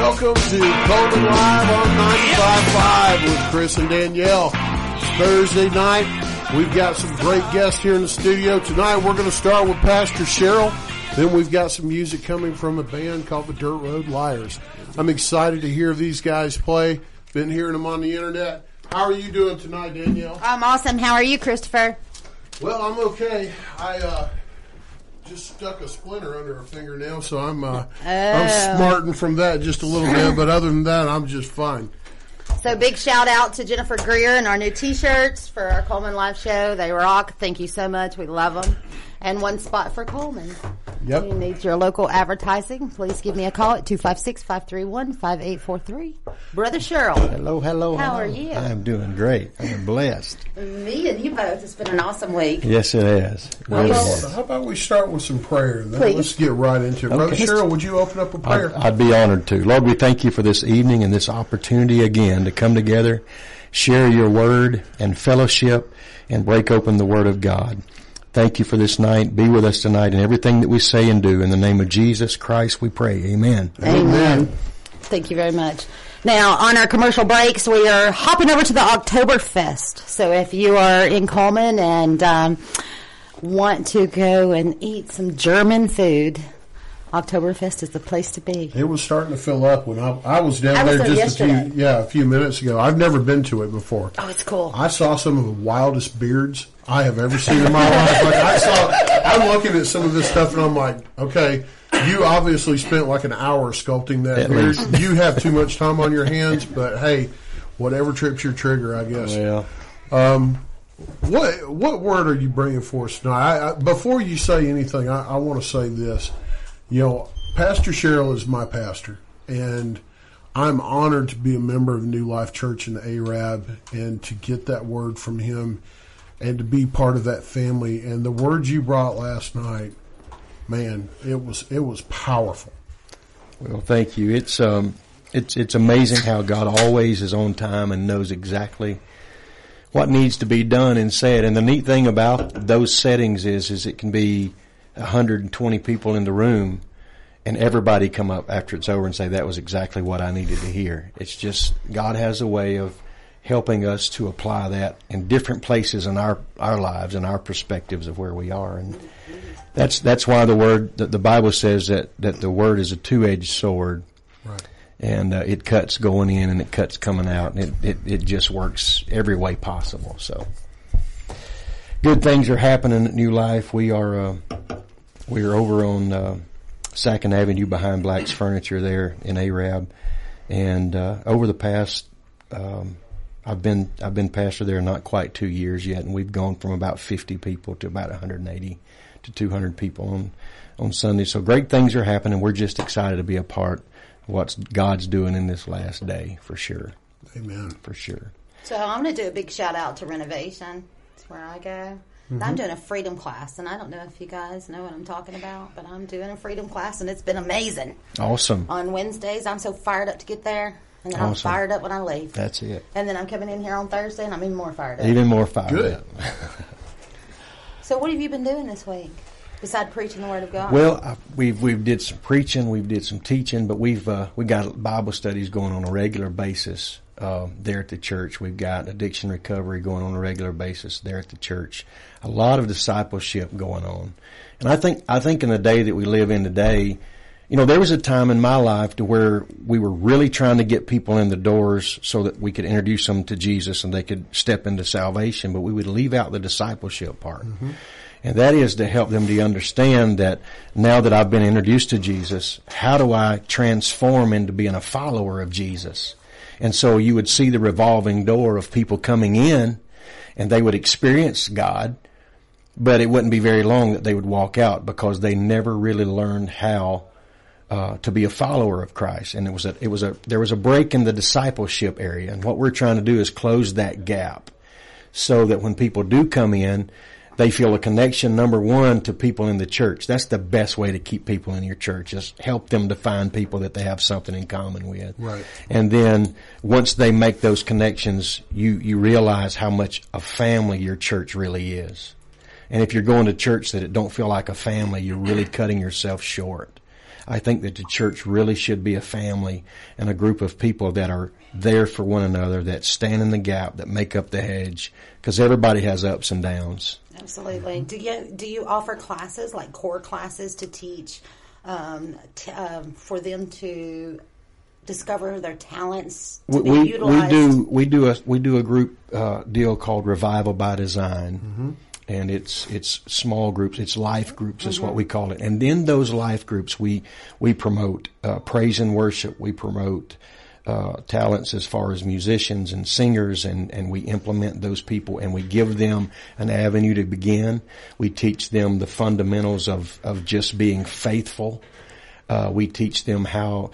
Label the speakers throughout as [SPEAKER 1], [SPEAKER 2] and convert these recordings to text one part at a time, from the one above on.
[SPEAKER 1] welcome to Coleman Live on 95.5 with Chris and Danielle. Thursday night, we've got some great guests here in the studio. Tonight, we're going to start with Pastor Cheryl. Then we've got some music coming from a band called the Dirt Road Liars. I'm excited to hear these guys play. Been hearing them on the internet. How are you doing tonight, Danielle?
[SPEAKER 2] I'm awesome. How are you, Christopher?
[SPEAKER 1] Well, I'm okay. I just stuck a splinter under a fingernail, so I'm smarting from that just a little bit. But other than that, I'm just fine.
[SPEAKER 2] So big shout out to Jennifer Greer and our new T-shirts for our Coleman Live show. They rock. Thank you so much. We love them. And one spot for Coleman.
[SPEAKER 1] Yep.
[SPEAKER 2] If you need your local advertising, please give me a call at 256-531-5843. Brother Cheryl.
[SPEAKER 3] Hello.
[SPEAKER 2] How are you?
[SPEAKER 3] I am doing great. I am blessed.
[SPEAKER 2] Me and you both. It's been an awesome week.
[SPEAKER 3] Yes, it has.
[SPEAKER 1] Well, how about we start with some prayer, and then
[SPEAKER 2] Please.
[SPEAKER 1] let's get right into it.
[SPEAKER 3] Okay.
[SPEAKER 1] Brother Cheryl, would you open up a prayer?
[SPEAKER 3] I'd be honored to. Lord, we thank you for this evening and this opportunity again to come together, share your word and fellowship, and break open the word of God. Thank you for this night. Be with us tonight in everything that we say and do. In the name of Jesus Christ, we pray. Amen.
[SPEAKER 2] Amen. Thank you very much. Now, on our commercial breaks, we are hopping over to the Oktoberfest. So if you are in Coleman and want to go and eat some German food, Oktoberfest is the place to be.
[SPEAKER 1] It was starting to fill up when I was down there just a few minutes ago. I've never been to it before.
[SPEAKER 2] Oh, it's cool.
[SPEAKER 1] I saw some of the wildest beards I have ever seen in my life. I'm looking at some of this stuff and I'm like, okay, you obviously spent like an hour sculpting that beard. You have too much time on your hands, but hey, whatever trips your trigger, I guess.
[SPEAKER 3] Well,
[SPEAKER 1] what word are you bringing for us tonight? Before you say anything, I want to say this. You know, Pastor Cheryl is my pastor, and I'm honored to be a member of New Life Church in the Arab and to get that word from him and to be part of that family. And the words you brought last night, man, it was powerful.
[SPEAKER 3] well, thank you. It's amazing how God always is on time and knows exactly what needs to be done and said. And the neat thing about those settings is it can be 120 people in the room and everybody come up after it's over and say, that was exactly what I needed to hear. It's just, God has a way of helping us to apply that in different places in our lives and our perspectives of where we are. And that's why the Bible says that the word is a two-edged sword.
[SPEAKER 1] Right.
[SPEAKER 3] And it cuts going in and it cuts coming out. And it just works every way possible. So good things are happening at New Life. We are over on Second Avenue behind Black's Furniture there in Arab, and over the past, I've been pastor there not quite 2 years yet, and we've gone from about 50 people to about 180 to 200 people on Sunday. So great things are happening. We're just excited to be a part of what God's doing in this last day, for sure.
[SPEAKER 1] Amen.
[SPEAKER 3] For sure.
[SPEAKER 2] So I'm going to do a big shout out to Renovation. That's where I go. Mm-hmm. I'm doing a freedom class, and I don't know if you guys know what I'm talking about, but I'm doing a freedom class, and it's been amazing.
[SPEAKER 3] Awesome.
[SPEAKER 2] On Wednesdays, I'm so fired up to get there, and then
[SPEAKER 3] Awesome.
[SPEAKER 2] I'm fired up when I leave.
[SPEAKER 3] That's it.
[SPEAKER 2] And then I'm coming in here on Thursday, and I'm even more fired up.
[SPEAKER 3] Even more fired
[SPEAKER 1] Good.
[SPEAKER 3] up.
[SPEAKER 2] So what have you been doing this week, besides preaching the Word of God?
[SPEAKER 3] Well, we've did some preaching, we've did some teaching, but we got Bible studies going on a regular basis there at the church. We've got addiction recovery going on a regular basis there at the church. A lot of discipleship going on, and I think in the day that we live in today, you know, there was a time in my life to where we were really trying to get people in the doors so that we could introduce them to Jesus and they could step into salvation, but we would leave out the discipleship part. Mm-hmm. And that is to help them to understand that now that I've been introduced to Jesus, how do I transform into being a follower of Jesus? And so you would see the revolving door of people coming in and they would experience God, but it wouldn't be very long that they would walk out because they never really learned how to be a follower of Christ. And there was a break in the discipleship area. And what we're trying to do is close that gap so that when people do come in, they feel a connection, number one, to people in the church. That's the best way to keep people in your church, is help them to find people that they have something in common with.
[SPEAKER 1] Right.
[SPEAKER 3] And then once they make those connections, you realize how much a family your church really is. And if you're going to church that it don't feel like a family, you're really cutting yourself short. I think that the church really should be a family and a group of people that are there for one another, that stand in the gap, that make up the hedge, because everybody has ups and downs.
[SPEAKER 2] Absolutely. Do you offer classes, like core classes, to teach for them to discover their talents?
[SPEAKER 3] We do a group deal called Revival by Design, and it's small groups, it's life groups is what we call it. And in those life groups, we promote praise and worship. We promote talents as far as musicians and singers, and we implement those people, and we give them an avenue to begin. We teach them the fundamentals of just being faithful. We teach them how,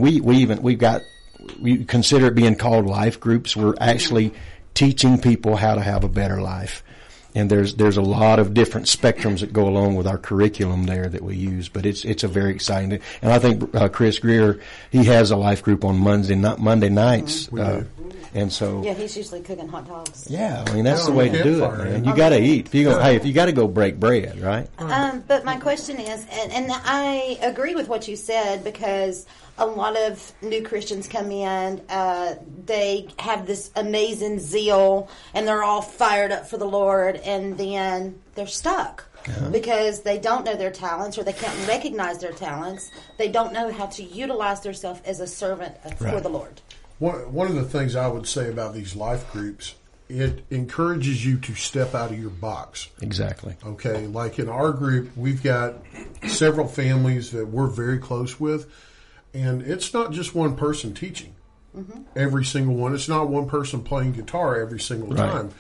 [SPEAKER 3] we consider it being called life groups. We're actually teaching people how to have a better life. And there's a lot of different spectrums that go along with our curriculum there that we use, but it's a very exciting. And I think Chris Greer, he has a life group on Monday nights, and so
[SPEAKER 2] he's usually cooking hot dogs.
[SPEAKER 3] Yeah, that's the way to do it, man. You got to eat. If you got to go break bread, right?
[SPEAKER 2] But my question is, and I agree with what you said, because a lot of new Christians come in, they have this amazing zeal, and they're all fired up for the Lord, and then they're stuck because they don't know their talents, or they can't recognize their talents. They don't know how to utilize themselves as a servant for the Lord.
[SPEAKER 1] One of the things I would say about these life groups, it encourages you to step out of your box.
[SPEAKER 3] Exactly.
[SPEAKER 1] Okay, like in our group, we've got several families that we're very close with, and it's not just one person teaching every single one. It's not one person playing guitar every single time.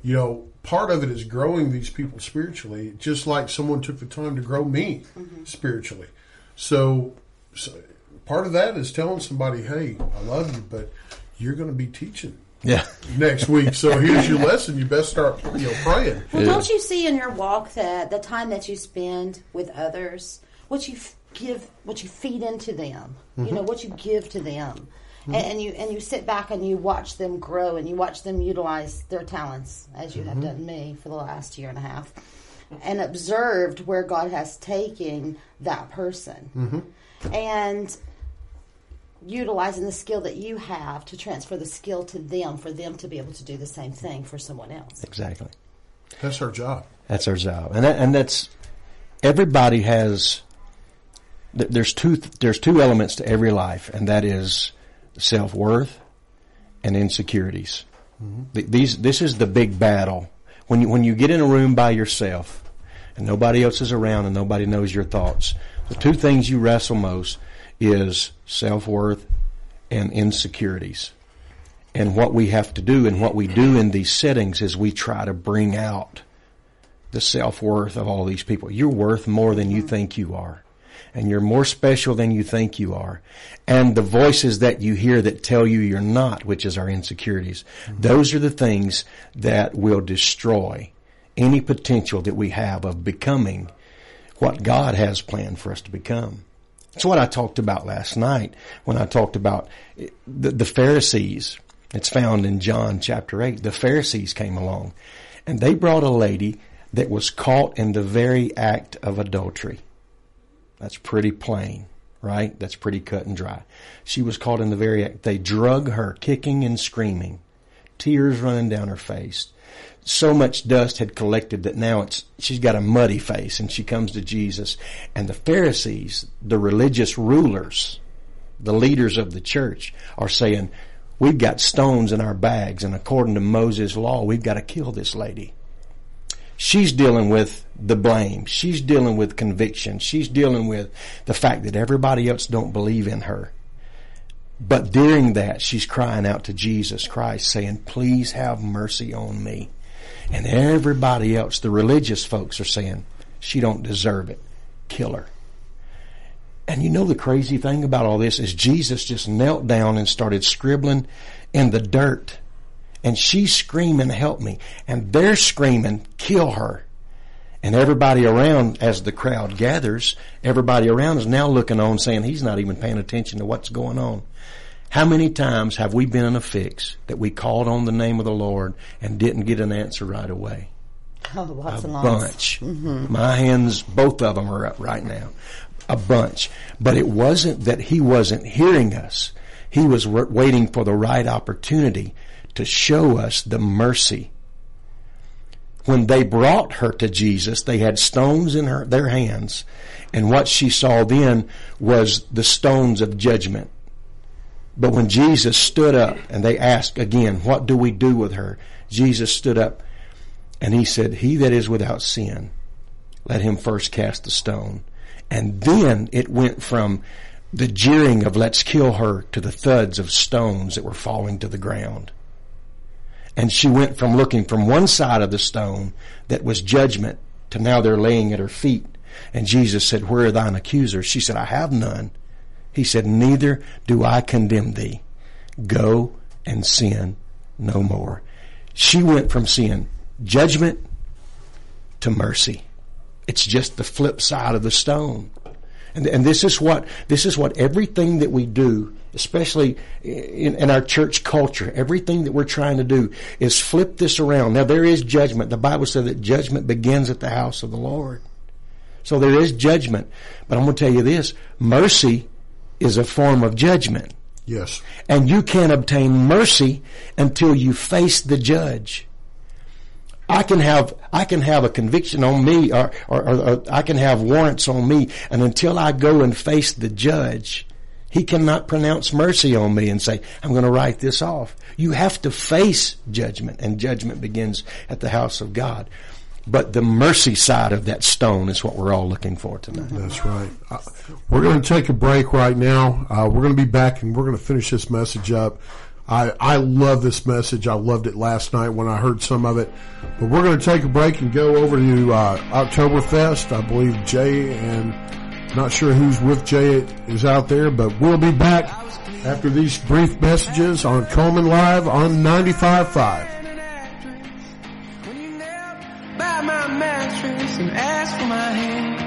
[SPEAKER 1] Part of it is growing these people spiritually, just like someone took the time to grow me spiritually. So part of that is telling somebody, hey, I love you, but you're going to be teaching next week. So here's your lesson. You best start praying.
[SPEAKER 2] Well, don't you see in your walk that the time that you spend with others, what you feed into them, what you give to them, and you sit back and you watch them grow, and you watch them utilize their talents, as you have done me for the last year and a half, and observed where God has taken that person, and utilizing the skill that you have to transfer the skill to them, for them to be able to do the same thing for someone else.
[SPEAKER 3] Exactly.
[SPEAKER 1] That's our job.
[SPEAKER 3] That's our job, and that's everybody has. There's two elements to every life, and that is self-worth and insecurities. This is the big battle. When you get in a room by yourself and nobody else is around and nobody knows your thoughts, the two things you wrestle most is self-worth and insecurities. And what we have to do, and what we do in these settings, is we try to bring out the self-worth of all these people. You're worth more than you think you are. And you're more special than you think you are. And the voices that you hear that tell you you're not, which is our insecurities, those are the things that will destroy any potential that we have of becoming what God has planned for us to become. That's what I talked about last night when I talked about the Pharisees. It's found in John chapter 8. The Pharisees came along, and they brought a lady that was caught in the very act of adultery. That's pretty plain, right? That's pretty cut and dry. She was caught in the very act. They drug her, kicking and screaming, tears running down her face. So much dust had collected that now she's got a muddy face, and she comes to Jesus. And the Pharisees, the religious rulers, the leaders of the church, are saying, we've got stones in our bags, and according to Moses' law, we've got to kill this lady. She's dealing with the blame. She's dealing with conviction. She's dealing with the fact that everybody else don't believe in her. But during that, she's crying out to Jesus Christ, saying, please have mercy on me. And everybody else, the religious folks, are saying, she don't deserve it. Kill her. And the crazy thing about all this is Jesus just knelt down and started scribbling in the dirt. And she's screaming, help me. And they're screaming, kill her. And everybody around, as the crowd gathers, everybody around is now looking on saying, he's not even paying attention to what's going on. How many times have we been in a fix that we called on the name of the Lord and didn't get an answer right away?
[SPEAKER 2] Oh, lots
[SPEAKER 3] a
[SPEAKER 2] and lots.
[SPEAKER 3] Bunch. My hands, both of them are up right now. a bunch. But it wasn't that he wasn't hearing us. He was waiting for the right opportunity to show us the mercy. When they brought her to Jesus, they had stones in their hands, and what she saw then was the stones of judgment. But when Jesus stood up and they asked again, what do we do with her? Jesus stood up and he said, he that is without sin, let him first cast the stone. And then it went from the jeering of let's kill her to the thuds of stones that were falling to the ground. And she went from looking from one side of the stone that was judgment to now they're laying at her feet. And Jesus said, where are thine accusers? She said, I have none. He said, neither do I condemn thee. Go and sin no more. She went from seeing judgment to mercy. It's just the flip side of the stone. And this is what everything that we do, especially in our church culture, everything that we're trying to do is flip this around. Now there is judgment. The Bible says that judgment begins at the house of the Lord. So there is judgment. But I'm going to tell you this, mercy is a form of judgment.
[SPEAKER 1] Yes. And
[SPEAKER 3] you can't obtain mercy until you face the judge. I can have a conviction on me or I can have warrants on me, and until I go and face the judge, he cannot pronounce mercy on me and say, I'm going to write this off. You have to face judgment, and judgment begins at the house of God. But the mercy side of that stone is what we're all looking for tonight.
[SPEAKER 1] That's right. We're going to take a break right now. We're going to be back, and we're going to finish this message up. I love this message. I loved it last night when I heard some of it. But we're going to take a break and go over to Oktoberfest. I believe Jay, and not sure who's with Jay is out there, but we'll be back after these brief messages on Coleman Live on 95.5.
[SPEAKER 4] Buy my mattress and ask for my hand.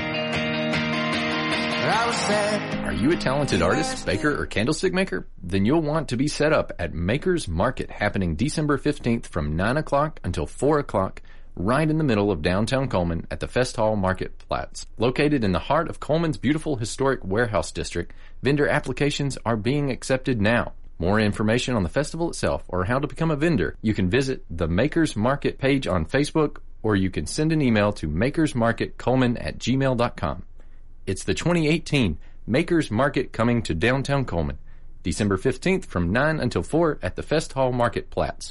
[SPEAKER 4] I was sad.
[SPEAKER 5] Are you a talented artist, baker, or candlestick maker? Then you'll want to be set up at Maker's Market, happening December 15th from 9 o'clock until 4 o'clock, right in the middle of downtown Coleman at the Fest Hall Marketplace. Located in the heart of Coleman's beautiful historic warehouse district, vendor applications are being accepted now. More information on the festival itself or how to become a vendor, you can visit the Maker's Market page on Facebook, or you can send an email to makersmarketcoleman@gmail.com. It's the 2018 Maker's Market coming to downtown Coleman, December 15th from 9 until 4 at the Fest Hall Marketplace.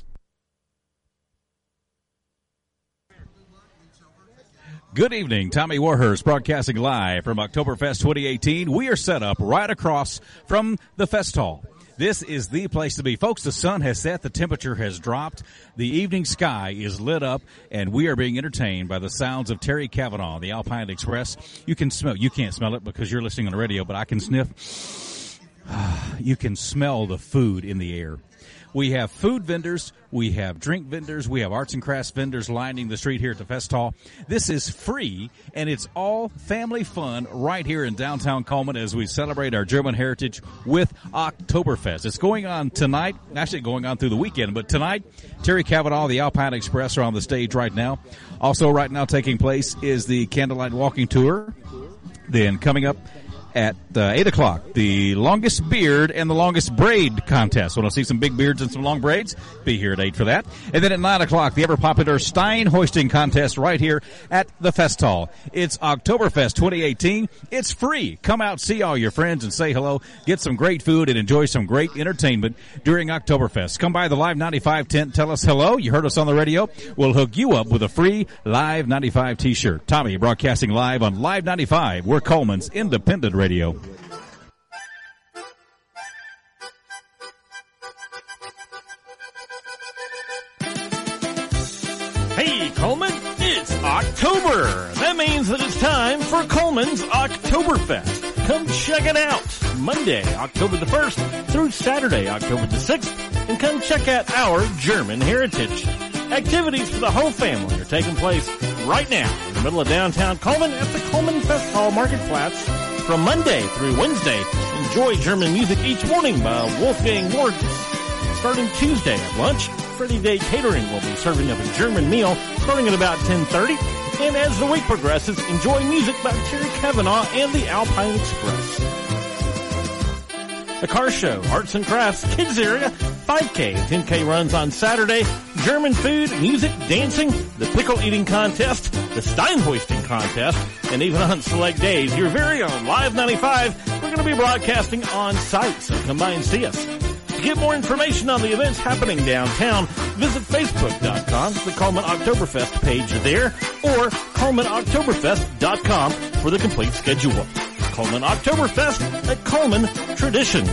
[SPEAKER 6] Good evening, Tommy Warhurst broadcasting live from Oktoberfest 2018. We are set up right across from the Fest Hall. This is the place to be. Folks, the sun has set, the temperature has dropped, the evening sky is lit up, and we are being entertained by the sounds of Terry Cavanaugh, the Alpine Express. You can't smell it because you're listening on the radio, but I can sniff. You can smell the food in the air. We have food vendors, we have drink vendors, we have arts and crafts vendors lining the street here at the Fest Hall. This is free, and it's all family fun right here in downtown Coleman as we celebrate our German heritage with Oktoberfest. It's going on tonight, actually going on through the weekend, but tonight, Terry Cavanaugh, the Alpine Express, are on the stage right now. Also right now taking place is the Candlelight Walking Tour. Then coming up at 8 o'clock, the longest beard and the longest braid contest. Want to see some big beards and some long braids? Be here at 8 for that. And then at 9 o'clock, the ever-popular Stein hoisting contest right here at the Fest Hall. It's Oktoberfest 2018. It's free. Come out, see all your friends, and say hello. Get some great food and enjoy some great entertainment during Oktoberfest. Come by the Live 95 tent. Tell us hello. You heard us on the radio. We'll hook you up with a free Live 95 t-shirt. Tommy broadcasting live on Live 95. We're Coleman's independent radio.
[SPEAKER 7] Hey, Coleman, it's October. That means that it's time for Coleman's Oktoberfest. Come check it out. Monday, October the 1st through Saturday, October the 6th, and come check out our German heritage. Activities for the whole family are taking place right now in the middle of downtown Coleman at the Coleman Fest Hall Marketplace. From Monday through Wednesday, enjoy German music each morning by Wolfgang Morgan. Starting Tuesday at lunch, Freddie Day Catering will be serving up a German meal starting at about 10:30. And as the week progresses, enjoy music by Terry Kavanaugh and the Alpine Express. The car show, arts and crafts, kids area, 5K, 10K runs on Saturday, German food, music, dancing, the pickle eating contest, the Stein hoisting contest, and even on select days, your very own Live 95, we're going to be broadcasting on site, so come by and see us. To get more information on the events happening downtown, visit Facebook.com, the Coleman Oktoberfest page there, or ColemanOktoberfest.com for the complete schedule. Coleman Oktoberfest at Coleman Tradition.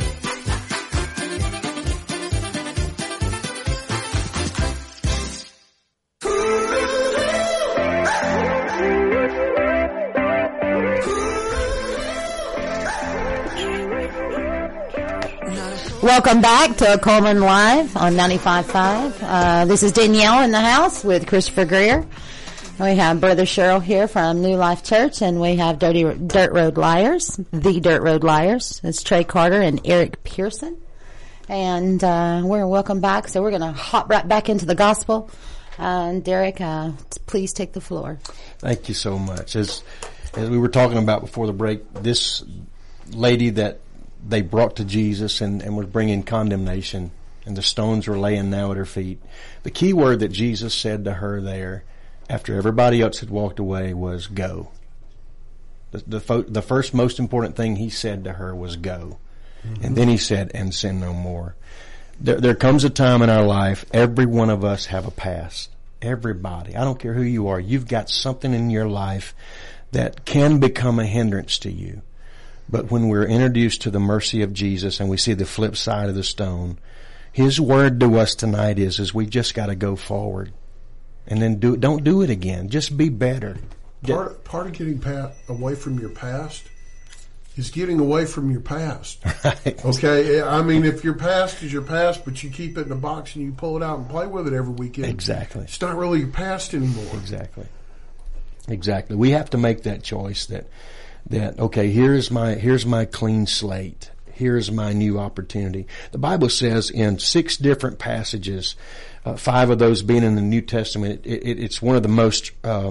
[SPEAKER 2] Welcome back to Coleman Live on 95.5. This is Danielle in the house with Christopher Greer. We have Brother Cheryl here from New Life Church, and we have Dirt Road Liars, the Dirt Road Liars. It's Trey Carter and Eric Pearson. And we're welcome back. So we're going to hop right back into the gospel. And Derek, please take the floor.
[SPEAKER 3] Thank you so much. As we were talking about before the break, this lady that they brought to Jesus and was bringing condemnation, and the stones were laying now at her feet. The key word that Jesus said to her there, after everybody else had walked away, was go. The first most important thing he said to her was go. Mm-hmm. And then he said, and sin no more. There comes a time in our life, every one of us have a past. Everybody. I don't care who you are. You've got something in your life that can become a hindrance to you. But when we're introduced to the mercy of Jesus and we see the flip side of the stone, his word to us tonight is we just got to go forward. And then don't do it again. Just be better.
[SPEAKER 1] Part of getting away from your past is getting away from your past. Right. Okay? I mean, if your past is your past, but you keep it in a box and you pull it out and play with it every weekend.
[SPEAKER 3] Exactly.
[SPEAKER 1] It's not really your past anymore.
[SPEAKER 3] Exactly. We have to make that choice that okay, here's my clean slate. Here's my new opportunity. The Bible says in 6 different passages, 5 of those being in the New Testament, it's one of the most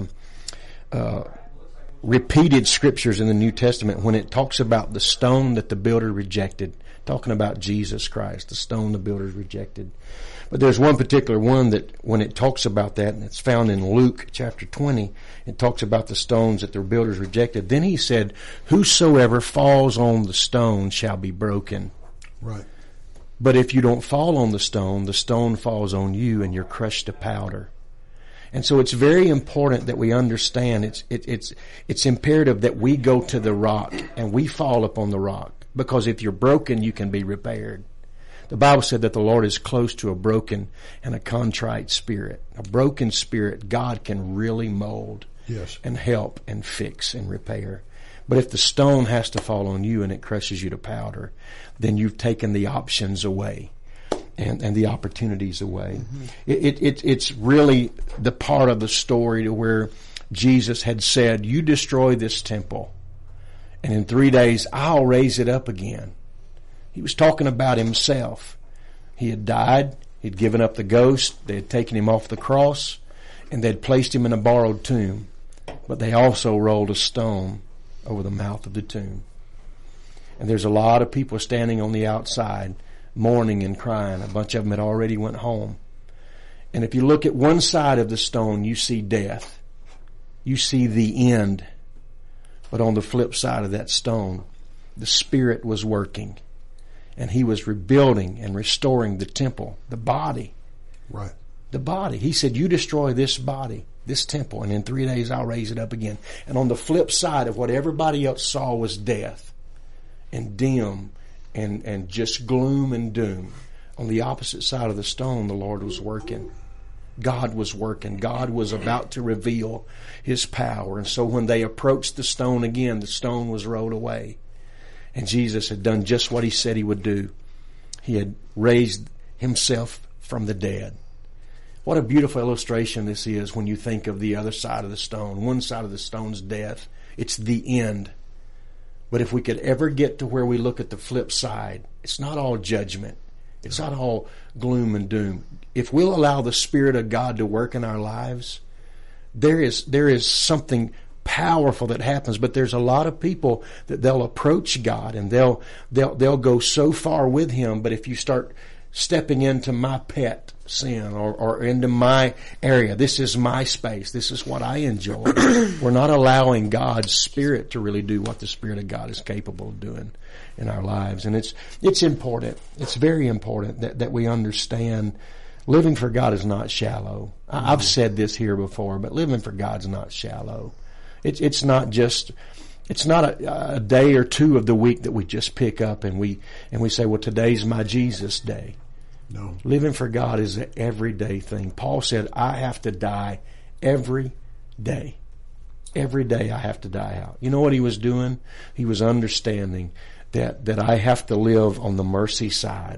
[SPEAKER 3] repeated scriptures in the New Testament when it talks about the stone that the builder rejected, talking about Jesus Christ, the stone the builders rejected. But there's one particular one that when it talks about that, and it's found in Luke chapter 20, it talks about the stones that their builders rejected. Then he said, whosoever falls on the stone shall be broken.
[SPEAKER 1] Right.
[SPEAKER 3] But if you don't fall on the stone falls on you and you're crushed to powder. And so it's very important that we understand it's imperative that we go to the rock and we fall upon the rock. Because if you're broken, you can be repaired. The Bible said that the Lord is close to a broken and a contrite spirit. A broken spirit, God can really mold and help and fix and repair. But if the stone has to fall on you and it crushes you to powder, then you've taken the options away and the opportunities away. Mm-hmm. It's really the part of the story to where Jesus had said, you destroy this temple, and in 3 days I'll raise it up again. He was talking about himself. He had died. He'd given up the ghost. They had taken him off the cross, and they'd placed him in a borrowed tomb. But they also rolled a stone over the mouth of the tomb. And there's a lot of people standing on the outside mourning and crying. A bunch of them had already went home. And if you look at one side of the stone, you see death. You see the end. But on the flip side of that stone, the Spirit was working. And he was rebuilding and restoring the temple, the body.
[SPEAKER 1] Right.
[SPEAKER 3] The body. He said, you destroy this body, this temple, and in 3 days I'll raise it up again. And on the flip side of what everybody else saw was death and dim and just gloom and doom. On the opposite side of the stone, the Lord was working. God was working. God was about to reveal his power. And so when they approached the stone again, the stone was rolled away. And Jesus had done just what he said he would do. He had raised himself from the dead. What a beautiful illustration this is when you think of the other side of the stone. One side of the stone's death. It's the end. But if we could ever get to where we look at the flip side, it's not all judgment. It's not all gloom and doom. If we'll allow the Spirit of God to work in our lives, there is something powerful that happens. But there's a lot of people that they'll approach God and they'll go so far with Him. But if you start stepping into my pet sin or into my area, this is my space, this is what I enjoy, we're not allowing God's Spirit to really do what the Spirit of God is capable of doing in our lives. And it's important. It's very important that we understand living for God is not shallow. I've said this here before, but living for God's not shallow. It's not a day or two of the week that we just pick up and we say, well, today's my Jesus day.
[SPEAKER 1] No.
[SPEAKER 3] Living for God is an everyday thing. Paul said, I have to die every day. Every day I have to die out. You know what he was doing? He was understanding that I have to live on the mercy side.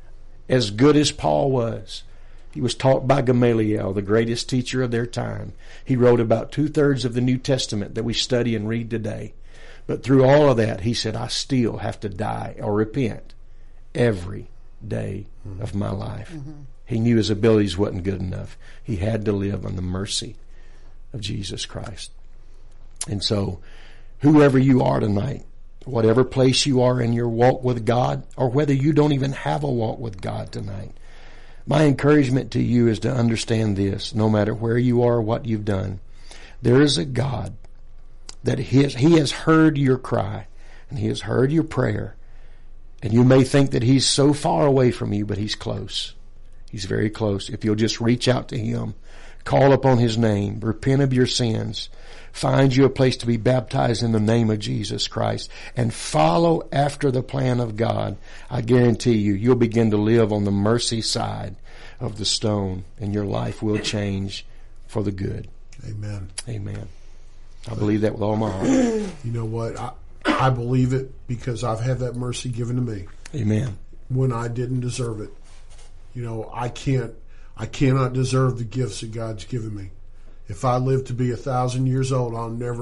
[SPEAKER 3] As good as Paul was, he was taught by Gamaliel, the greatest teacher of their time. He wrote about 2/3 of the New Testament that we study and read today. But through all of that, he said, I still have to die or repent every day of my life. He knew his abilities wasn't good enough. He had to live on the mercy of Jesus Christ. And so, whoever you are tonight, whatever place you are in your walk with God, or whether you don't even have a walk with God tonight, my encouragement to you is to understand this: no matter where you are, what you've done, there is a God that He has heard your cry and He has heard your prayer. And you may think that He's so far away from you, but He's close. He's very close. If you'll just reach out to Him, call upon His name, repent of your sins, find you a place to be baptized in the name of Jesus Christ, and follow after the plan of God, I guarantee you'll begin to live on the mercy side of the stone, and your life will change for the good.
[SPEAKER 1] Amen.
[SPEAKER 3] Amen. I believe that with all my heart.
[SPEAKER 1] You know what? I believe it because I've had that mercy given to me.
[SPEAKER 3] Amen.
[SPEAKER 1] When I didn't deserve it. You know, I cannot deserve the gifts that God's given me. If I live to be 1,000 years old,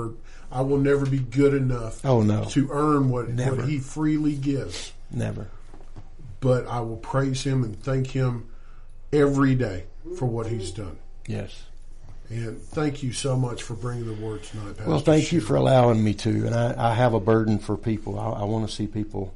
[SPEAKER 1] I will never be good enough to earn what He freely gives.
[SPEAKER 3] Never.
[SPEAKER 1] But I will praise Him and thank Him every day for what He's done.
[SPEAKER 3] Yes.
[SPEAKER 1] And thank you so much for bringing the word tonight, Pastor.
[SPEAKER 3] Well, thank you for allowing me to. And I have a burden for people. I want to see people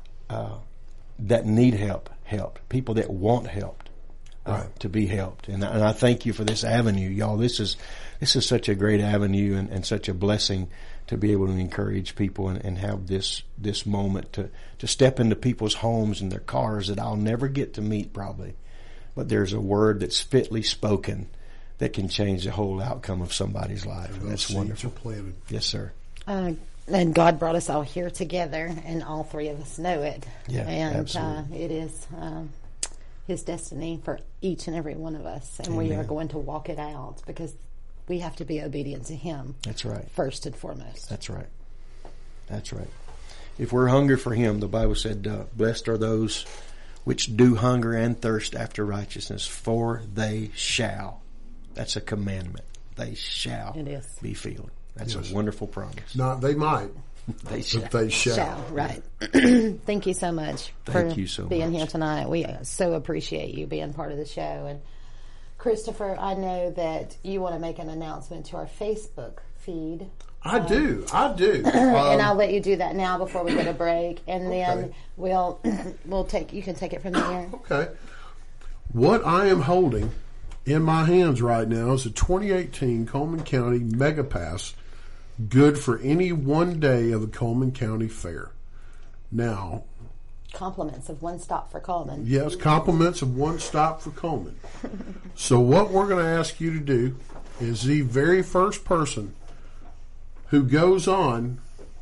[SPEAKER 3] that need help. People that want help to be helped. And I thank you for this avenue, y'all. This is such a great avenue and such a blessing to be able to encourage people and have this moment to step into people's homes and their cars that I'll never get to meet probably. But there's a word that's fitly spoken that can change the whole outcome of somebody's life. And that's wonderful.
[SPEAKER 1] Planted.
[SPEAKER 3] Yes, sir.
[SPEAKER 2] And God brought us all here together, and all three of us know it.
[SPEAKER 3] Yeah, and
[SPEAKER 2] absolutely. It is His destiny for each and every one of us, and
[SPEAKER 3] Amen.
[SPEAKER 2] we are going to walk it out because we have to be obedient to Him.
[SPEAKER 3] That's right.
[SPEAKER 2] First and foremost.
[SPEAKER 3] That's right. That's right. If we're hungry for Him, the Bible said, blessed are those which do hunger and thirst after righteousness, for they shall. That's a commandment. They shall be filled. That's a wonderful promise.
[SPEAKER 1] Not they might.
[SPEAKER 3] They shall.
[SPEAKER 1] But they shall.
[SPEAKER 2] Right. Thank you so much for being here tonight. We so appreciate you being part of the show. And Christopher, I know that you want to make an announcement to our Facebook feed.
[SPEAKER 1] I do.
[SPEAKER 2] And I'll let you do that now before we go to break, and then we'll take. You can take it from there.
[SPEAKER 1] Okay. What I am holding in my hands right now is a 2018 Coleman County Mega Pass, good for any one day of the Coleman County Fair. Now,
[SPEAKER 2] compliments of One Stop for Coleman.
[SPEAKER 1] Yes, compliments of One Stop for Coleman. So what we're going to ask you to do is the very first person who goes on,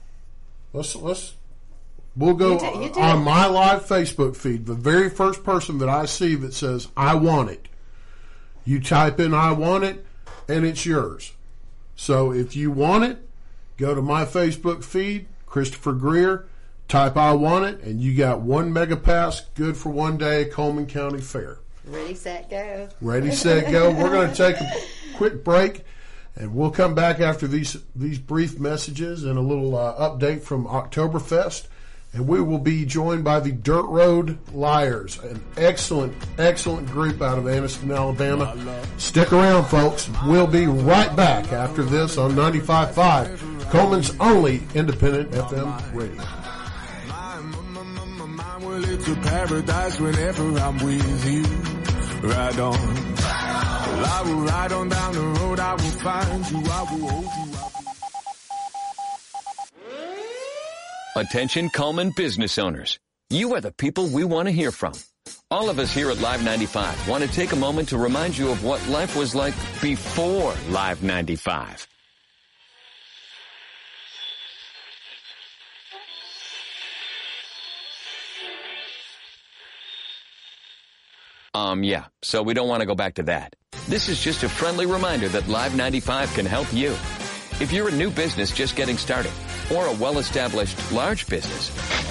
[SPEAKER 1] we'll go
[SPEAKER 2] you do
[SPEAKER 1] on my live Facebook feed. The very first person that I see that says, I want it. You type in I want it, and it's yours. So if you want it, go to my Facebook feed, Christopher Greer, type I want it, and you got one Mega Pass, good for one day, Coleman County Fair.
[SPEAKER 2] Ready, set, go.
[SPEAKER 1] Ready, set, go. We're going to take a quick break, and we'll come back after these brief messages and a little update from Oktoberfest, And we will be joined by the Dirt Road Liars, an excellent, excellent group out of Anniston, Alabama. Stick around, folks. We'll be right back after this on 95.5, Coleman's only independent FM radio.
[SPEAKER 8] Well, it's a paradise whenever I'm with you. Ride on. Well, I will ride on down the road. I will find you. I will hold you.
[SPEAKER 9] Attention Coleman business owners. You are the people we want to hear from. All of us here at Live 95 want to take a moment to remind you of what life was like before Live 95. Yeah, so we don't want to go back to that. This is just a friendly reminder that Live 95 can help you. If you're a new business just getting started, or a well-established large business,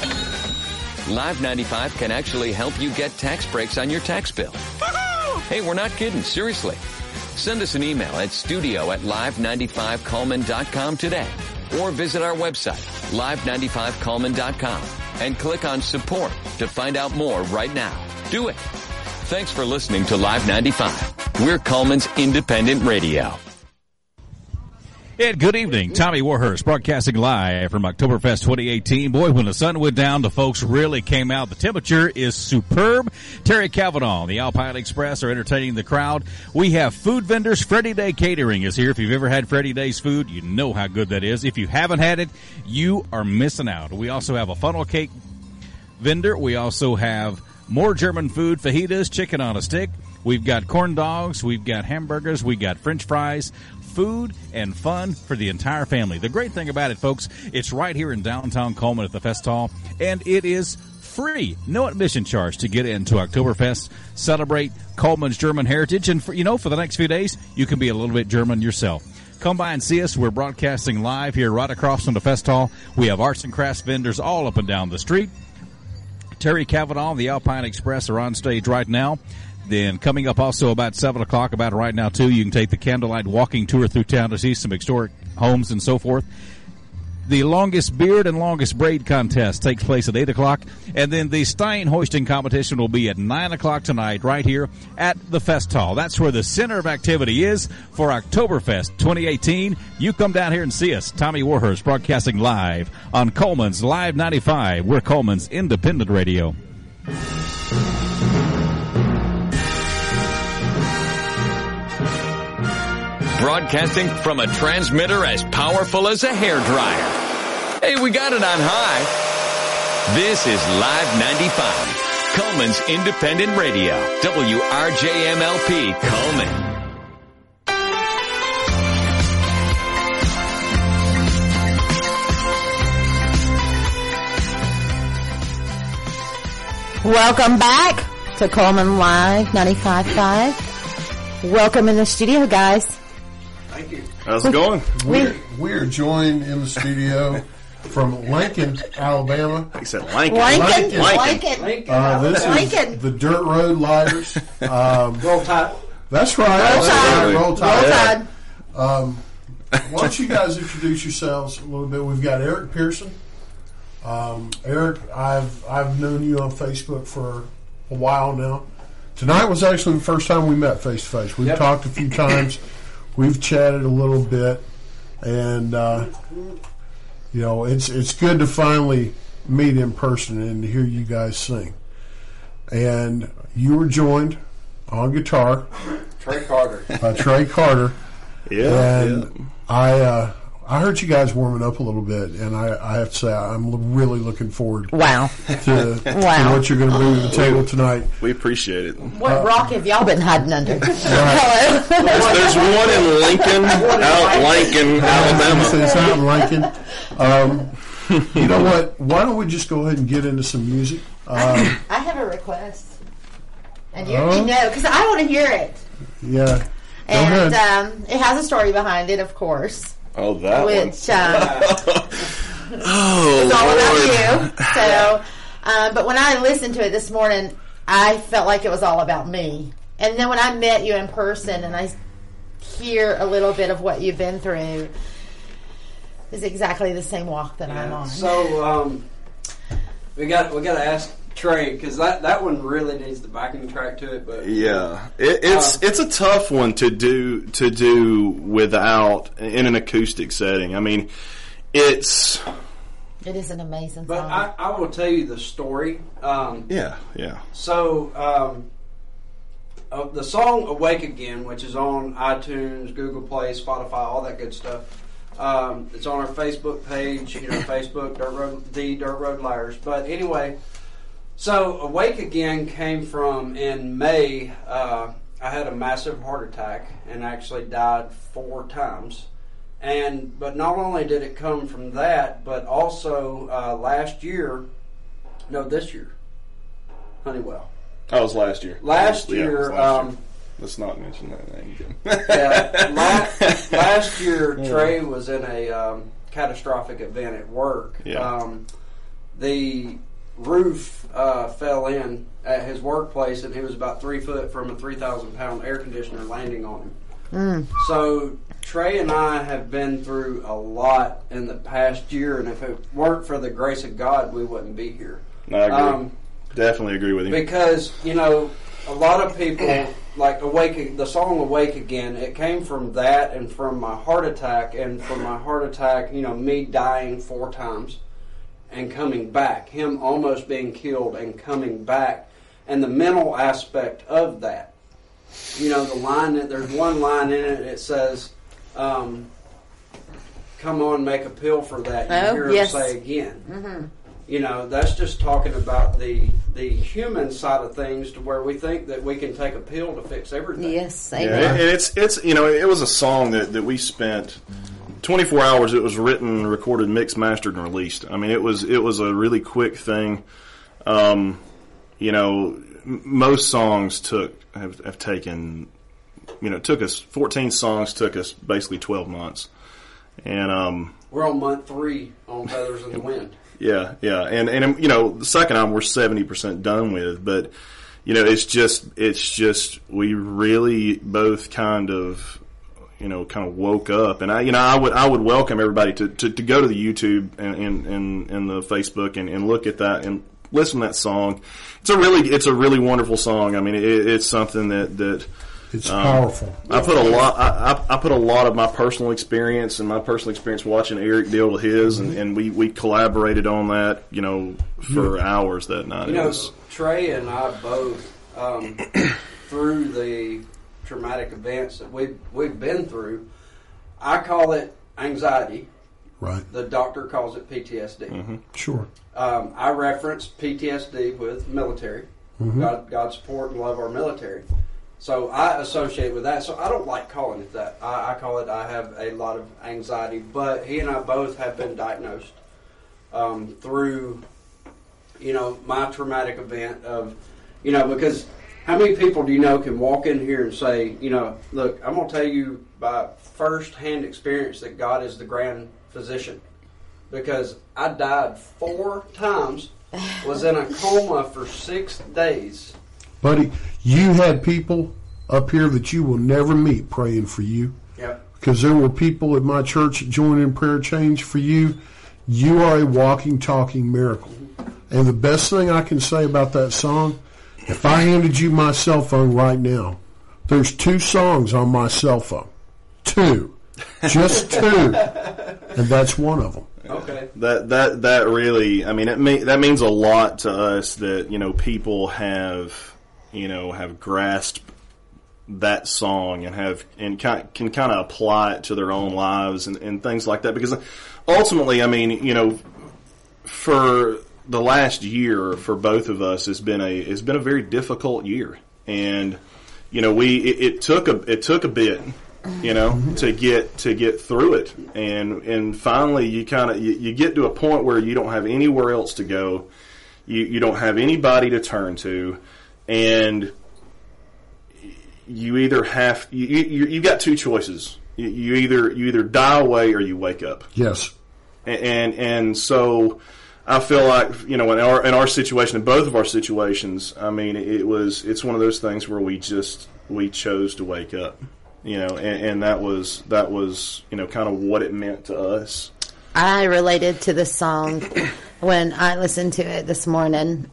[SPEAKER 9] Live 95 can actually help you get tax breaks on your tax bill. Hey, we're not kidding, seriously. Send us an email at studio@live95coleman.com today, or visit our website, live95coleman.com, and click on support to find out more right now. Do it. Thanks for listening to Live 95. We're Coleman's independent radio.
[SPEAKER 6] And good evening, Tommy Warhurst broadcasting live from Oktoberfest 2018. Boy, when the sun went down, the folks really came out. The temperature is superb. Terry Cavanaugh, the Alpine Express, are entertaining the crowd. We have food vendors. Freddie Day Catering is here. If you've ever had Freddie Day's food, you know how good that is. If you haven't had it, you are missing out. We also have a funnel cake vendor. We also have more German food, fajitas, chicken on a stick. We've got corn dogs. We've got hamburgers. We've got French fries. Food and fun for the entire family. The great thing about it, folks, it's right here in downtown Coleman at the Fest Hall, and it is free. No admission charge to get into Oktoberfest. Celebrate Coleman's German heritage, and for the next few days, you can be a little bit German yourself. Come by and see us. We're broadcasting live here right across from the Fest Hall. We have arts and crafts vendors all up and down the street. Terry Cavanaugh and the Alpine Express are on stage right now. Then coming up also about 7 o'clock, about right now too, you can take the candlelight walking tour through town to see some historic homes and so forth. The longest beard and longest braid contest takes place at 8 o'clock. And then the Stein hoisting competition will be at 9 o'clock tonight right here at the Fest Hall. That's where the center of activity is for Oktoberfest 2018. You come down here and see us. Tommy Warhurst broadcasting live on Coleman's Live 95. We're Coleman's independent radio.
[SPEAKER 9] Broadcasting from a transmitter as powerful as a hairdryer. Hey, we got it on high. This is Live 95, Coleman's independent radio, WRJMLP Coleman.
[SPEAKER 2] Welcome back to Coleman Live 95.5. Welcome in the studio, guys.
[SPEAKER 10] Thank you. How's it going?
[SPEAKER 1] We're joined in the studio from Lincoln, Alabama.
[SPEAKER 10] I said Lincoln.
[SPEAKER 1] This is the Dirt Road Liars.
[SPEAKER 10] Roll Tide.
[SPEAKER 1] That's right.
[SPEAKER 2] Roll Tide.
[SPEAKER 1] Why don't you guys introduce yourselves a little bit? We've got Eric Pearson. Eric, I've known you on Facebook for a while now. Tonight was actually the first time we met face to face. We've talked a few times. We've chatted a little bit, and it's good to finally meet in person and to hear you guys sing. And you were joined on guitar,
[SPEAKER 10] Trey Carter.
[SPEAKER 1] Trey Carter.
[SPEAKER 10] Yeah.
[SPEAKER 1] And I heard you guys warming up a little bit, and I have to say I'm really looking forward to what you're going to bring to the table tonight.
[SPEAKER 10] We appreciate it.
[SPEAKER 2] What rock have y'all been hiding under?
[SPEAKER 10] There's one in Lincoln, Alabama.
[SPEAKER 1] It's out in Lincoln. You know what? Why don't we just go ahead and get into some music?
[SPEAKER 2] I have a request. And you already know, because I want to hear it.
[SPEAKER 1] Yeah.
[SPEAKER 2] And it has a story behind it, of course.
[SPEAKER 10] Oh, that one.
[SPEAKER 2] Which, it's all about you. So, but when I listened to it this morning, I felt like it was all about me. And then when I met you in person and I hear a little bit of what you've been through, it's exactly the same walk that I'm on.
[SPEAKER 11] So, We got to ask Trey, because that one really needs the backing track to it. But
[SPEAKER 10] yeah, it's a tough one to do without in an acoustic setting. I mean, it is
[SPEAKER 2] an amazing
[SPEAKER 11] song. But I will tell you the story.
[SPEAKER 10] Yeah.
[SPEAKER 11] So the song "Awake Again," which is on iTunes, Google Play, Spotify, all that good stuff. It's on our Facebook page. Facebook Dirt Road Liars. But anyway. So, Awake Again came from, in May, I had a massive heart attack and actually died 4 times. But not only did it come from that, but also this year, Honeywell.
[SPEAKER 10] Oh, it was last year.
[SPEAKER 11] Last year.
[SPEAKER 10] Let's not mention that name again.
[SPEAKER 11] Last year, Trey was in a catastrophic event at work.
[SPEAKER 10] Yeah.
[SPEAKER 11] The roof fell in at his workplace, and he was about 3 foot from a 3,000-pound air conditioner landing on him. So Trey and I have been through a lot in the past year, and if it weren't for the grace of God, we wouldn't be here.
[SPEAKER 10] No, I agree. Definitely agree with you.
[SPEAKER 11] Because, a lot of people, like the song Awake Again, it came from that and from my heart attack, me dying 4 times. And coming back, him almost being killed and coming back, and the mental aspect of that. The line there's one line in it. It says, "Come on, make a pill for that." You hear him say again. Mm-hmm. That's just talking about the human side of things, to where we think that we can take a pill to fix everything.
[SPEAKER 2] Yes,
[SPEAKER 10] and it's it was a song that we spent 24 hours. It was written, recorded, mixed, mastered, and released. I mean, it was a really quick thing. Most songs have taken, took us 14 songs, took us basically 12 months, and
[SPEAKER 11] we're on month 3 on Feathers in the Wind.
[SPEAKER 10] Yeah, and the second album we're 70% done with, but it's just we really both kind of woke up, and I would welcome everybody to go to the YouTube and the Facebook and look at that and listen to that song. It's a really wonderful song. I mean, it's something that
[SPEAKER 1] it's powerful.
[SPEAKER 10] I put a lot of my personal experience watching Eric deal with his, and we collaborated on that, for hours that night.
[SPEAKER 11] Trey and I both through the traumatic events that we've been through. I call it anxiety.
[SPEAKER 1] Right.
[SPEAKER 11] The doctor calls it PTSD.
[SPEAKER 10] Mm-hmm.
[SPEAKER 1] Sure.
[SPEAKER 11] I reference PTSD with military. Mm-hmm. God support and love our military. So I associate with that. So I don't like calling it that. I call it, I have a lot of anxiety. But he and I both have been diagnosed through, my traumatic event of, because how many people do you know can walk in here and say, look, I'm going to tell you by first-hand experience that God is the grand physician. Because I died 4 times, was in a coma for 6 days.
[SPEAKER 1] Buddy, you had people up here that you will never meet praying for you.
[SPEAKER 11] Yep.
[SPEAKER 1] Because there were people at my church that joined in prayer change for you. You are a walking, talking miracle. And the best thing I can say about that song, if I handed you my cell phone right now, there's 2 songs on my cell phone. 2. Just 2. And that's one of them.
[SPEAKER 11] Okay.
[SPEAKER 10] That really, I mean, that means a lot to us that, people have grasped that song and can kind of apply it to their own lives and things like that. Because ultimately, I mean, for the last year for both of us it's been a very difficult year, and it took a bit to get through it, and finally you get to a point where you don't have anywhere else to go, you don't have anybody to turn to, and you either have you've got 2 choices. You either die away or you wake up.
[SPEAKER 1] Yes.
[SPEAKER 10] And so I feel like, in our situation, in both of our situations, I mean, it's one of those things where we chose to wake up, and that was kind of what it meant to us.
[SPEAKER 2] I related to the song when I listened to it this morning.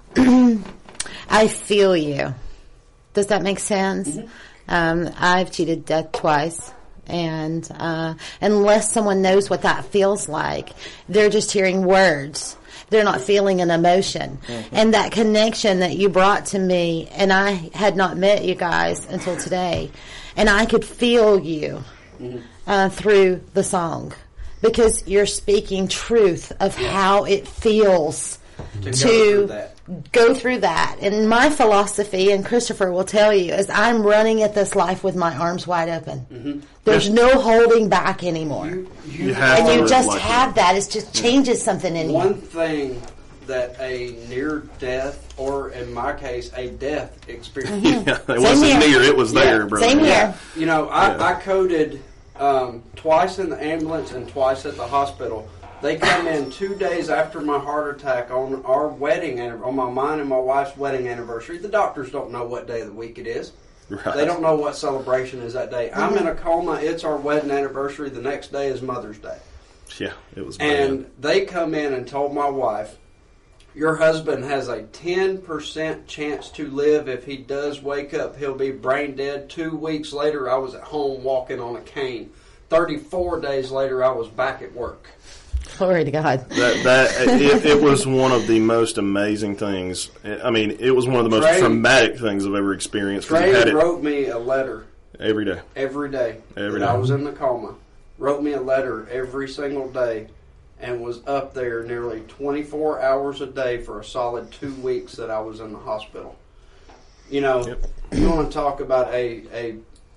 [SPEAKER 2] I feel you. Does that make sense? I've cheated death twice. And unless someone knows what that feels like, they're just hearing words. They're not feeling an emotion. And that connection that you brought to me, and I had not met you guys until today, and I could feel you through the song, because you're speaking truth of how it feels to go through that. And my philosophy, and Christopher will tell you, is I'm running at this life with my arms wide open. There's no holding back anymore.
[SPEAKER 10] You have
[SPEAKER 2] and
[SPEAKER 10] to
[SPEAKER 2] you just
[SPEAKER 10] reflect
[SPEAKER 2] have that. It just changes something in you.
[SPEAKER 11] One thing that a near death, or in my case, a death experience.
[SPEAKER 10] It wasn't near, it was there, brother.
[SPEAKER 2] Same here.
[SPEAKER 11] You know, I coded twice in the ambulance and twice at the hospital. They come in 2 days after my heart attack on our wedding, on mine and my wife's wedding anniversary. The doctors don't know what day of the week it is.
[SPEAKER 10] Right.
[SPEAKER 11] They don't know what celebration is that day. I'm in a coma. It's our wedding anniversary. The next day is Mother's Day.
[SPEAKER 10] Yeah, it was bad.
[SPEAKER 11] And they come in and told my wife, your husband has a 10% chance to live. If he does wake up, he'll be brain dead. 2 weeks later, I was at home walking on a cane. 34 days later, I was back at work.
[SPEAKER 2] Glory to God.
[SPEAKER 10] It was one of the most amazing things. I mean, it was one of the most traumatic things I've ever experienced.
[SPEAKER 11] Trey wrote me a letter.
[SPEAKER 10] Every day.
[SPEAKER 11] Every day.
[SPEAKER 10] Every day.
[SPEAKER 11] I was in the coma. Wrote me a letter every single day and was up there nearly 24 hours a day for a solid 2 weeks that I was in the hospital. You know, you want to talk about a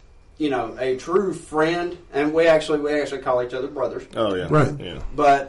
[SPEAKER 11] true friend, and we actually call each other brothers.
[SPEAKER 10] Oh yeah,
[SPEAKER 1] right.
[SPEAKER 10] Yeah.
[SPEAKER 11] But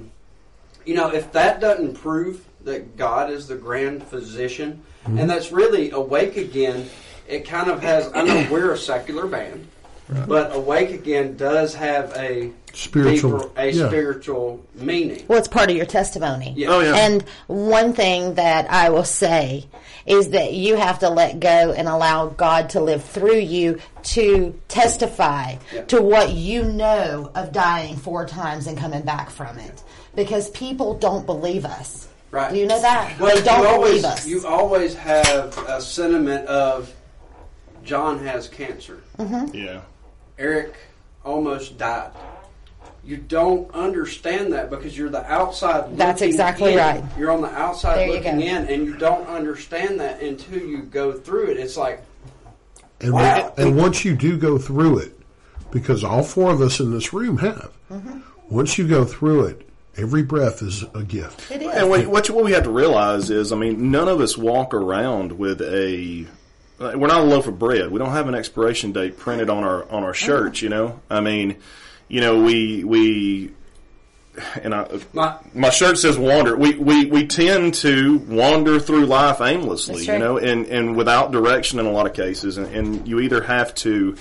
[SPEAKER 11] if that doesn't prove that God is the grand physician, and that's really Awake Again, it kind of has. I know we're a secular band, but Awake Again does have a spiritual meaning.
[SPEAKER 2] Well, it's part of your testimony.
[SPEAKER 11] Yeah.
[SPEAKER 10] Oh yeah.
[SPEAKER 2] And one thing that I will say is that you have to let go and allow God to live through you to testify to what you know of dying 4 times and coming back from it. Because people don't believe us.
[SPEAKER 11] Right.
[SPEAKER 2] Do you know that?
[SPEAKER 11] Well,
[SPEAKER 2] they don't believe us.
[SPEAKER 11] You always have a sentiment of John has cancer.
[SPEAKER 10] Yeah.
[SPEAKER 11] Eric almost died. You don't understand that because you're the outside looking in.
[SPEAKER 2] That's exactly right.
[SPEAKER 11] You're on the outside looking in, and you don't understand that until you go through it. It's like, wow.
[SPEAKER 1] And once you do go through it, because all 4 of us in this room have, once you go through it, every breath is a gift.
[SPEAKER 2] It is.
[SPEAKER 10] And what we have to realize is, I mean, none of us walk around with we're not a loaf of bread. We don't have an expiration date printed on our shirts, you know? I mean, you know, my shirt says wander. We tend to wander through life aimlessly, you know, and without direction in a lot of cases. And you either have to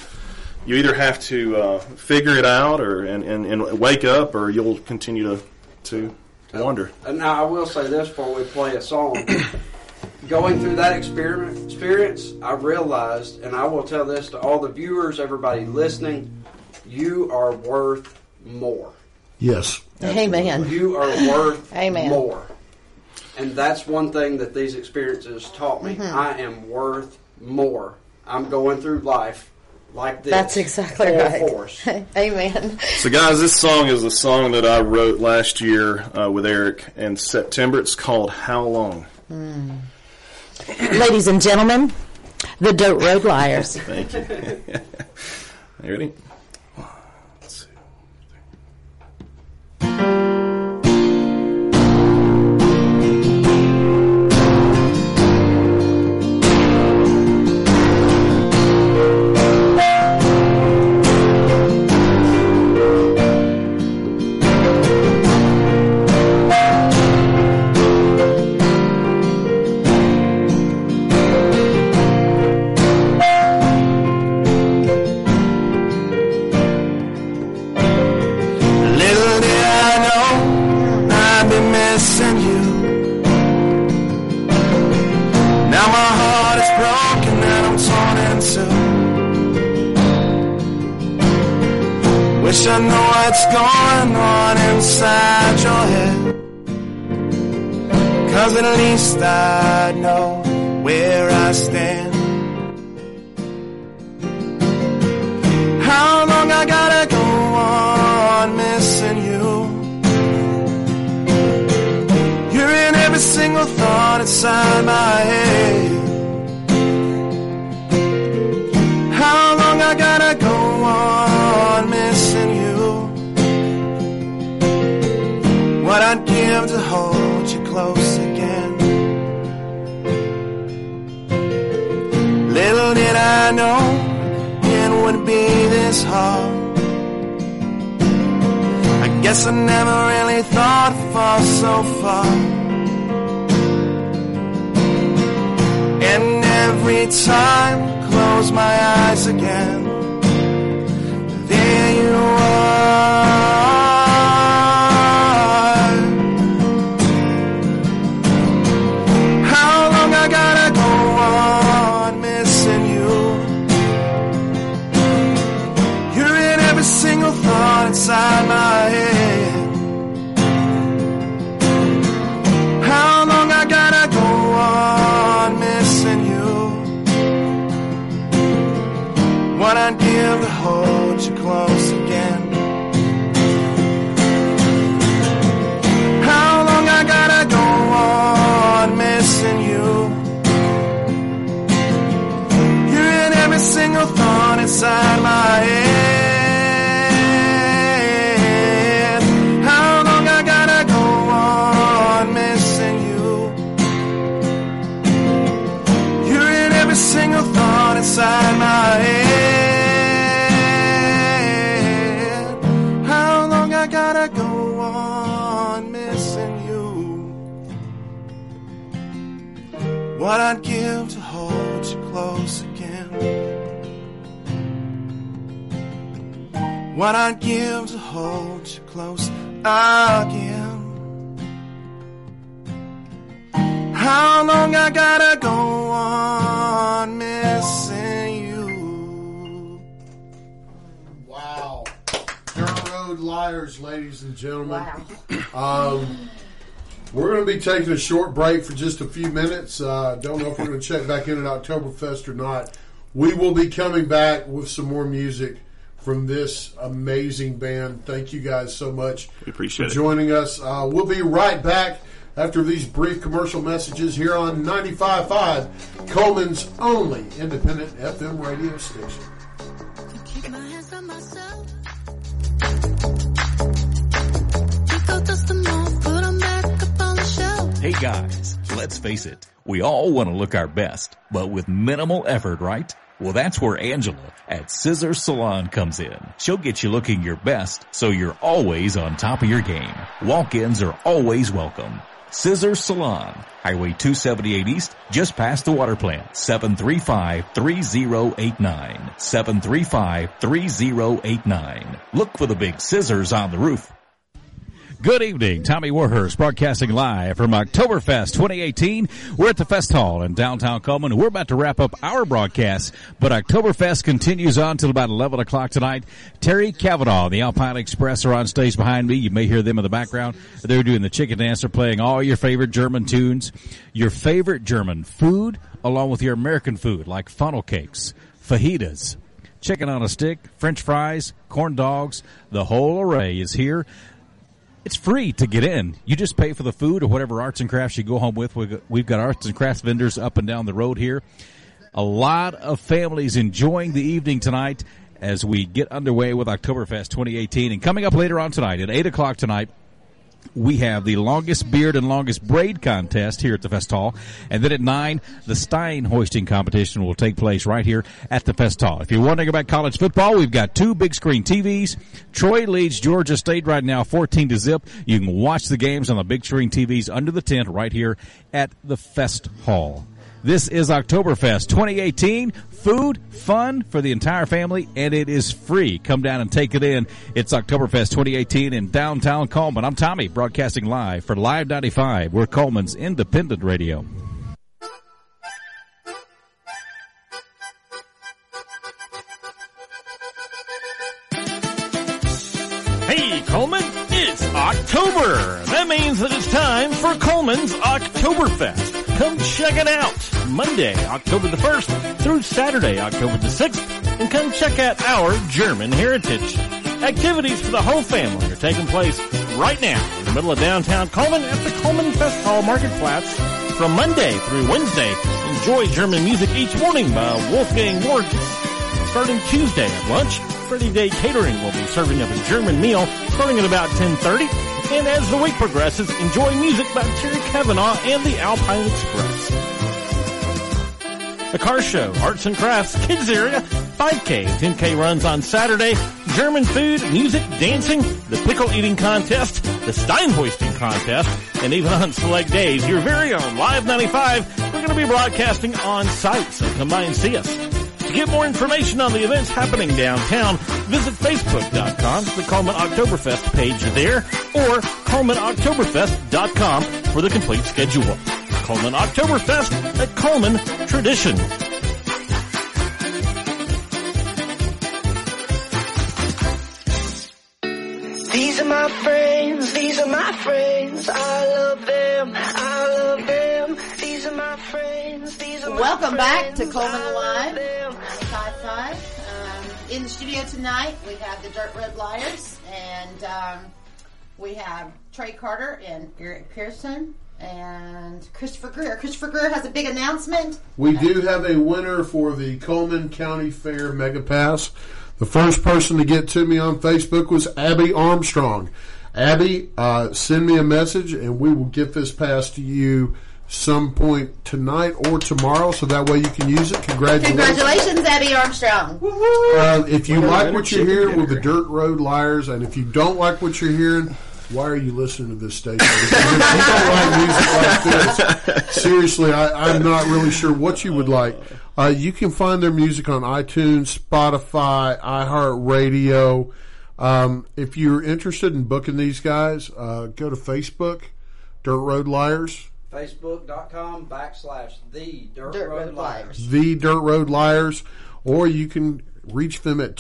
[SPEAKER 10] figure it out and wake up, or you'll continue to wander.
[SPEAKER 11] And now I will say this before we play a song. Going through that experience, I realized, and I will tell this to all the viewers, everybody listening, you are worth more.
[SPEAKER 1] Yes.
[SPEAKER 2] Amen.
[SPEAKER 11] You are worth
[SPEAKER 2] Amen.
[SPEAKER 11] more. And that's one thing that these experiences taught me. I am worth more. I'm going through life like this.
[SPEAKER 2] That's exactly right.
[SPEAKER 11] Force.
[SPEAKER 2] Amen.
[SPEAKER 10] So, guys, this song is a song that I wrote last year with Eric in September. It's called How Long?
[SPEAKER 2] Ladies and gentlemen, the Dirt Road Liars.
[SPEAKER 10] Thank you. You ready?
[SPEAKER 8] Wish I knew what's going on inside your head, 'cause at least I know where I stand. How long I gotta go on missing you? You're in every single thought inside my head. How long I gotta go on missing you? What I'd give to hold you close again. Little did I know it would be this hard. I guess I never really thought I'd fall so far. And every time I close my eyes again, there you are. How long I gotta go on missing you? You're in every single thought inside my head. How long I gotta go on missing you? What I'd give to hold you close again. How long I gotta go on missing you? You're in every single thought inside my head. How long I gotta go on missing you? You're in every single thought inside my head. How long I gotta go on missing you? What I'd give to hold you close again. What I'd give to hold you close again. How long I gotta go on missing you?
[SPEAKER 1] Wow. Dirt Road Liars, ladies and gentlemen. We're going to be taking a short break for just a few minutes. Don't know if we're going to check back in at Oktoberfest or not. We will be coming back with some more music from this amazing band. Thank you guys so much
[SPEAKER 10] for
[SPEAKER 1] joining us. We'll be right back after these brief commercial messages here on 95.5, Coleman's only independent FM radio station.
[SPEAKER 12] Keep my hands on myself.
[SPEAKER 6] Hey guys, let's face it, we all want to look our best, but with minimal effort, right? Well, that's where Angela at Scissor Salon comes in. She'll get you looking your best, so you're always on top of your game. Walk-ins are always welcome. Scissor Salon, Highway 278 East, just past the water plant, 735-3089. 735-3089. Look for the big scissors on the roof. Good evening, Tommy Warhurst broadcasting live from Oktoberfest 2018. We're at the Fest Hall in downtown Coleman. We're about to wrap up our broadcast, but Oktoberfest continues on till about 11 o'clock tonight. Terry Cavanaugh and the Alpine Express are on stage behind me. You may hear them in the background. They're doing the chicken dance. They're playing all your favorite German tunes, your favorite German food, along with your American food like funnel cakes, fajitas, chicken on a stick, French fries, corn dogs. The whole array is here. It's free to get in. You just pay for the food or whatever arts and crafts you go home with. We've got arts and crafts vendors up and down the road here. A lot of families enjoying the evening tonight as we get underway with Oktoberfest 2018. And coming up later on tonight, at 8 o'clock tonight, we have the longest beard and longest braid contest here at the Fest Hall. And then at 9, the Stein hoisting competition will take place right here at the Fest Hall. If you're wondering about college football, we've got 2 big screen TVs. Troy leads Georgia State right now 14-0. You can watch the games on the big screen TVs under the tent right here at the Fest Hall. This is Oktoberfest 2018. Food, fun for the entire family, and it is free. Come down and take it in. It's Oktoberfest 2018 in downtown Coleman. I'm Tommy, broadcasting live for Live 95. We're Coleman's independent radio.
[SPEAKER 7] Hey, Coleman, it's October. That means that it's time for Coleman's Oktoberfest. Come check it out. Monday, October the 1st through Saturday, October the 6th. And come check out our German heritage. Activities for the whole family are taking place right now in the middle of downtown Coleman at the Coleman Fest Hall Marketplace from Monday through Wednesday. Enjoy German music each morning by Wolfgang Morgens. Starting Tuesday at lunch, Freddie Day Catering will be serving up a German meal starting at about 10:30. And as the week progresses, enjoy music by Terry Kavanaugh and the Alpine Express. The car show, arts and crafts, kids area, 5K and 10K runs on Saturday, German food, music, dancing, the pickle eating contest, the Stein hoisting contest, and even on select days, your very own Live 95, we're going to be broadcasting on site, so come by and see us. To get more information on the events happening downtown, visit Facebook.com, the Coleman Oktoberfest page there, or ColemanOktoberfest.com for the complete schedule. Coleman Oktoberfest at Coleman Tradition.
[SPEAKER 4] These are my friends, these are my friends. I love them, I love them. These are my friends, these are my
[SPEAKER 2] Welcome
[SPEAKER 4] friends.
[SPEAKER 2] back to Coleman Live. 5-5. In the studio tonight, we have the Dirt Road Liars, and we have Trey Carter and Eric Pearson and Christopher Greer. Christopher Greer has a big announcement.
[SPEAKER 1] We do have a winner for the Coleman County Fair Mega Pass. The first person to get to me on Facebook was Abby Armstrong. Abby, send me a message, and we will get this pass to you some point tonight or tomorrow, so that way you can use it.
[SPEAKER 2] Congratulations, Abby Armstrong.
[SPEAKER 1] If you like what you're hearing with the Dirt Road Liars, and if you don't like what you're hearing, why are you listening to this station? Because if you don't like music like this, seriously, I'm not really sure what you would like. You can find their music on iTunes, Spotify, iHeartRadio. If you're interested in booking these guys, go to Facebook, Dirt Road Liars.
[SPEAKER 11] Facebook.com/The Dirt Road Liars.
[SPEAKER 1] The Dirt Road Liars. Or you can reach them at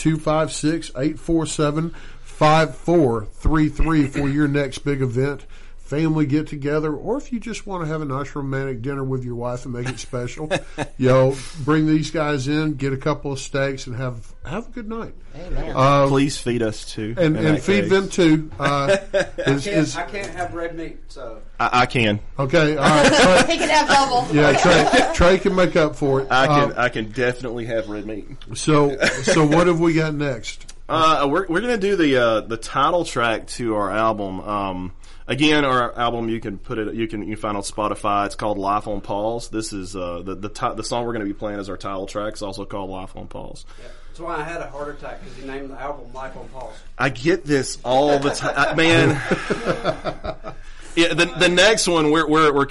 [SPEAKER 1] 256-847-5433 for your next big event, family get together, or if you just want to have a nice romantic dinner with your wife and make it special, bring these guys in, get a couple of steaks, and have a good night.
[SPEAKER 2] Amen.
[SPEAKER 13] Please feed us too,
[SPEAKER 1] and feed them too.
[SPEAKER 11] I can't have red meat, so
[SPEAKER 13] I can.
[SPEAKER 1] Okay, all right.
[SPEAKER 2] He can have double.
[SPEAKER 1] Yeah, Trey can make up for it.
[SPEAKER 13] I can definitely have red meat.
[SPEAKER 1] So what have we got next?
[SPEAKER 13] We're gonna do the title track to our album. Again, our album you can find on Spotify. It's called Life on Pause. This is the song we're going to be playing as our title track. It's also called Life on Pause.
[SPEAKER 11] Yeah. That's why I had a heart attack, because you named the album Life on Pause.
[SPEAKER 13] I get this all the time, man. Yeah, the next one we're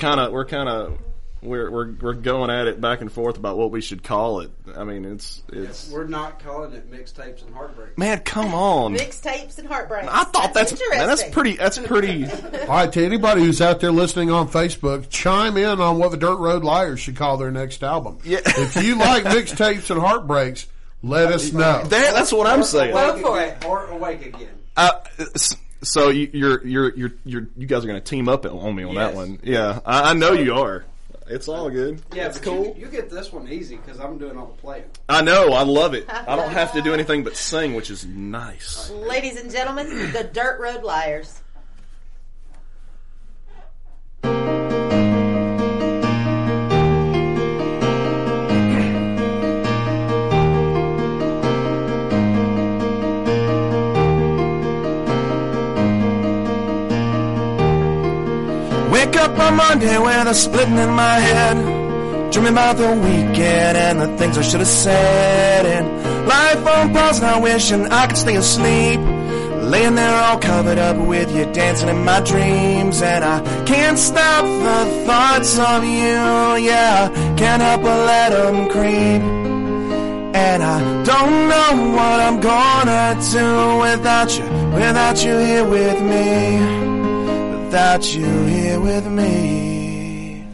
[SPEAKER 13] going at it back and forth about what we should call it. I mean, it's
[SPEAKER 11] we're not calling it Mixtapes and Heartbreak.
[SPEAKER 13] Man, come on.
[SPEAKER 2] Mixtapes and Heartbreak.
[SPEAKER 13] I thought that's pretty. All
[SPEAKER 1] right, to anybody who's out there listening on Facebook, chime in on what the Dirt Road Liars should call their next album.
[SPEAKER 13] Yeah.
[SPEAKER 1] If you like Mixtapes and Heartbreaks, let us know.
[SPEAKER 13] That's what I'm saying.
[SPEAKER 2] Go for it.
[SPEAKER 11] Or Awake Again.
[SPEAKER 13] So you guys are going to team up on me on that one. Yeah, I know you are. It's all good.
[SPEAKER 11] Yeah,
[SPEAKER 13] it's cool.
[SPEAKER 11] You get this one easy because I'm doing all the playing.
[SPEAKER 13] I know. I love it. I don't have to do anything but sing, which is nice.
[SPEAKER 2] Ladies and gentlemen, the Dirt Road Liars.
[SPEAKER 8] Wake up on Monday with a splitting in my head, dreaming about the weekend and the things I should have said. And life on pause now, wishing I could stay asleep, laying there all covered up with you dancing in my dreams. And I can't stop the thoughts of you, yeah, can't help but let them creep. And I don't know what I'm gonna do without you here with me, without you here with me.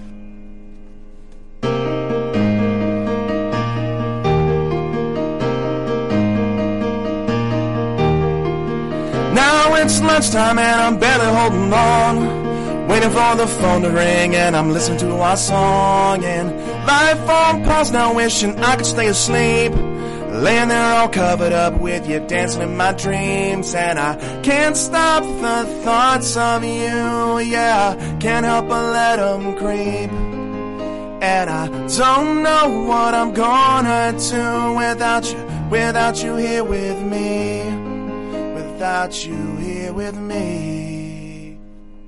[SPEAKER 8] Now lunchtime and I'm barely holding on, waiting for the phone to ring and I'm listening to our song. And life on pause now, wishing I could stay asleep, laying there all covered up with you, dancing in my dreams. And I can't stop the thoughts of you, yeah, can't help but let them creep. And I don't know what I'm gonna do without you here with me, without you here with me.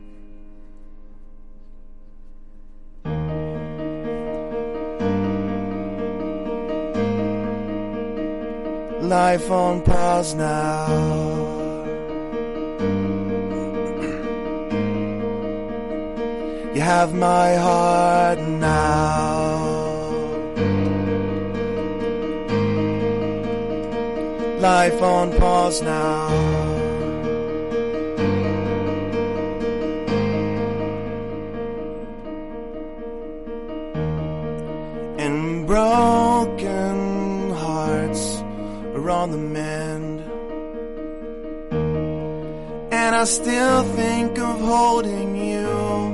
[SPEAKER 8] Life on pause now. You have my heart now. Life on pause now. And broken hearts are on the mend, and I still think of holding you.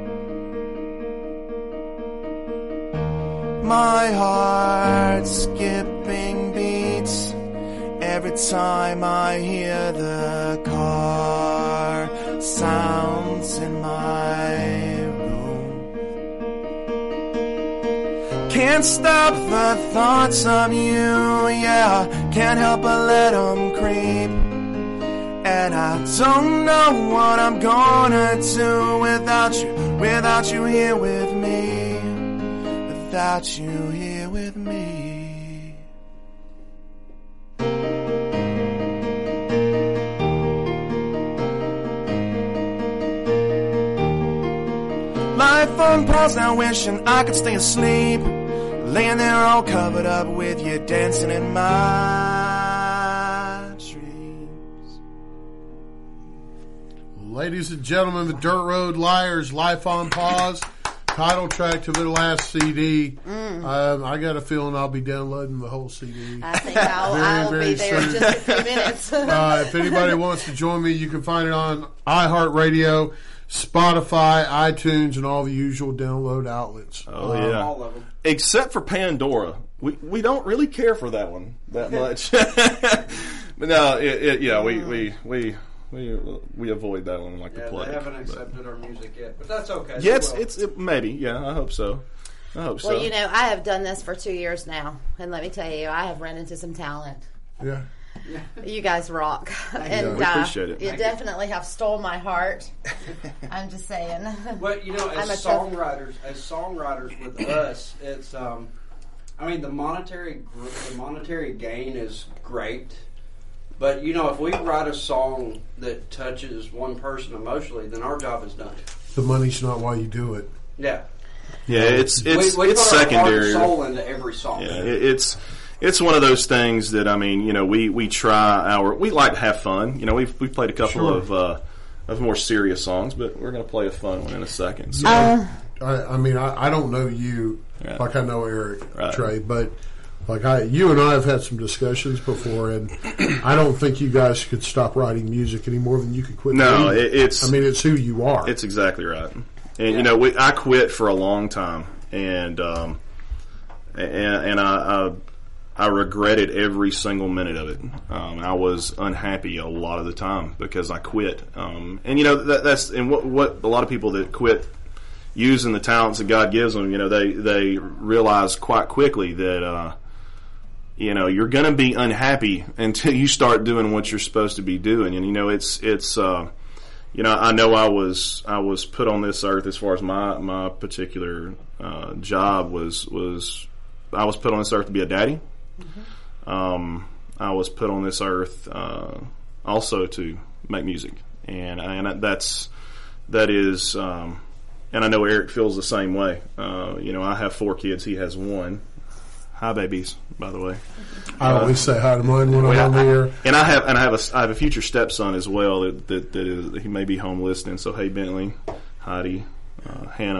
[SPEAKER 8] My heart skipping beats every time I hear the car sounds in my room. Can't stop the thoughts of you, yeah, can't help but let them creep. And I don't know what I'm gonna do without you here with me, without you here with me. Life on pause now, wishing I could stay asleep, laying there all covered up with you, dancing in my dreams.
[SPEAKER 1] Ladies and gentlemen, the Dirt Road Liars, Life on Pause, title track to their last CD. I got a feeling I'll be downloading the whole CD.
[SPEAKER 2] I think I'll be there in just a few minutes.
[SPEAKER 1] If anybody wants to join me, you can find it on iHeartRadio, Spotify, iTunes, and all the usual download outlets.
[SPEAKER 13] Oh, yeah.
[SPEAKER 11] All of them.
[SPEAKER 13] Except for Pandora. We don't really care for that one that much. But no, we avoid that one like the plague.
[SPEAKER 11] They haven't accepted our music yet, but that's okay.
[SPEAKER 13] Yeah, it's maybe. Yeah, I hope so.
[SPEAKER 2] Well, you know, I have done this for 2 years now, and let me tell you, I have run into some talent.
[SPEAKER 1] Yeah.
[SPEAKER 2] You guys rock. And
[SPEAKER 13] we appreciate it.
[SPEAKER 2] You definitely have stole my heart. I'm just saying.
[SPEAKER 11] Well, you know, as songwriters with us, it's I mean, the monetary gain is great, but you know, if we write a song that touches one person emotionally, then our job is done.
[SPEAKER 1] The money's not why you do it.
[SPEAKER 11] Yeah.
[SPEAKER 13] Yeah, it's
[SPEAKER 11] we put
[SPEAKER 13] secondary.
[SPEAKER 11] Our heart and soul into every song.
[SPEAKER 13] Yeah, it's one of those things that, I mean, you know, we like to have fun. You know, we've played a couple of more serious songs, but we're going to play a fun one in a second. So.
[SPEAKER 1] I don't know you like I know Eric, Trey, but like you and I have had some discussions before, and I don't think you guys could stop writing music any more than you could quit.
[SPEAKER 13] No,
[SPEAKER 1] it's who you are.
[SPEAKER 13] It's exactly right. And you know, I quit for a long time, and I regretted every single minute of it. I was unhappy a lot of the time because I quit. And you know, that's what a lot of people that quit using the talents that God gives them, you know, they realize quite quickly that you know, you're going to be unhappy until you start doing what you're supposed to be doing. And you know, it's you know, I know I was put on this earth, as far as my particular job was I was put on this earth to be a daddy. Mm-hmm. I was put on this earth also to make music, and that is, and I know Eric feels the same way. You know, I have 4 kids; he has 1. Hi, babies, by the way.
[SPEAKER 1] I always say hi to mine when I'm on here.
[SPEAKER 13] And I have a future stepson as well that he may be home listening. So hey, Bentley, Heidi, Hannah,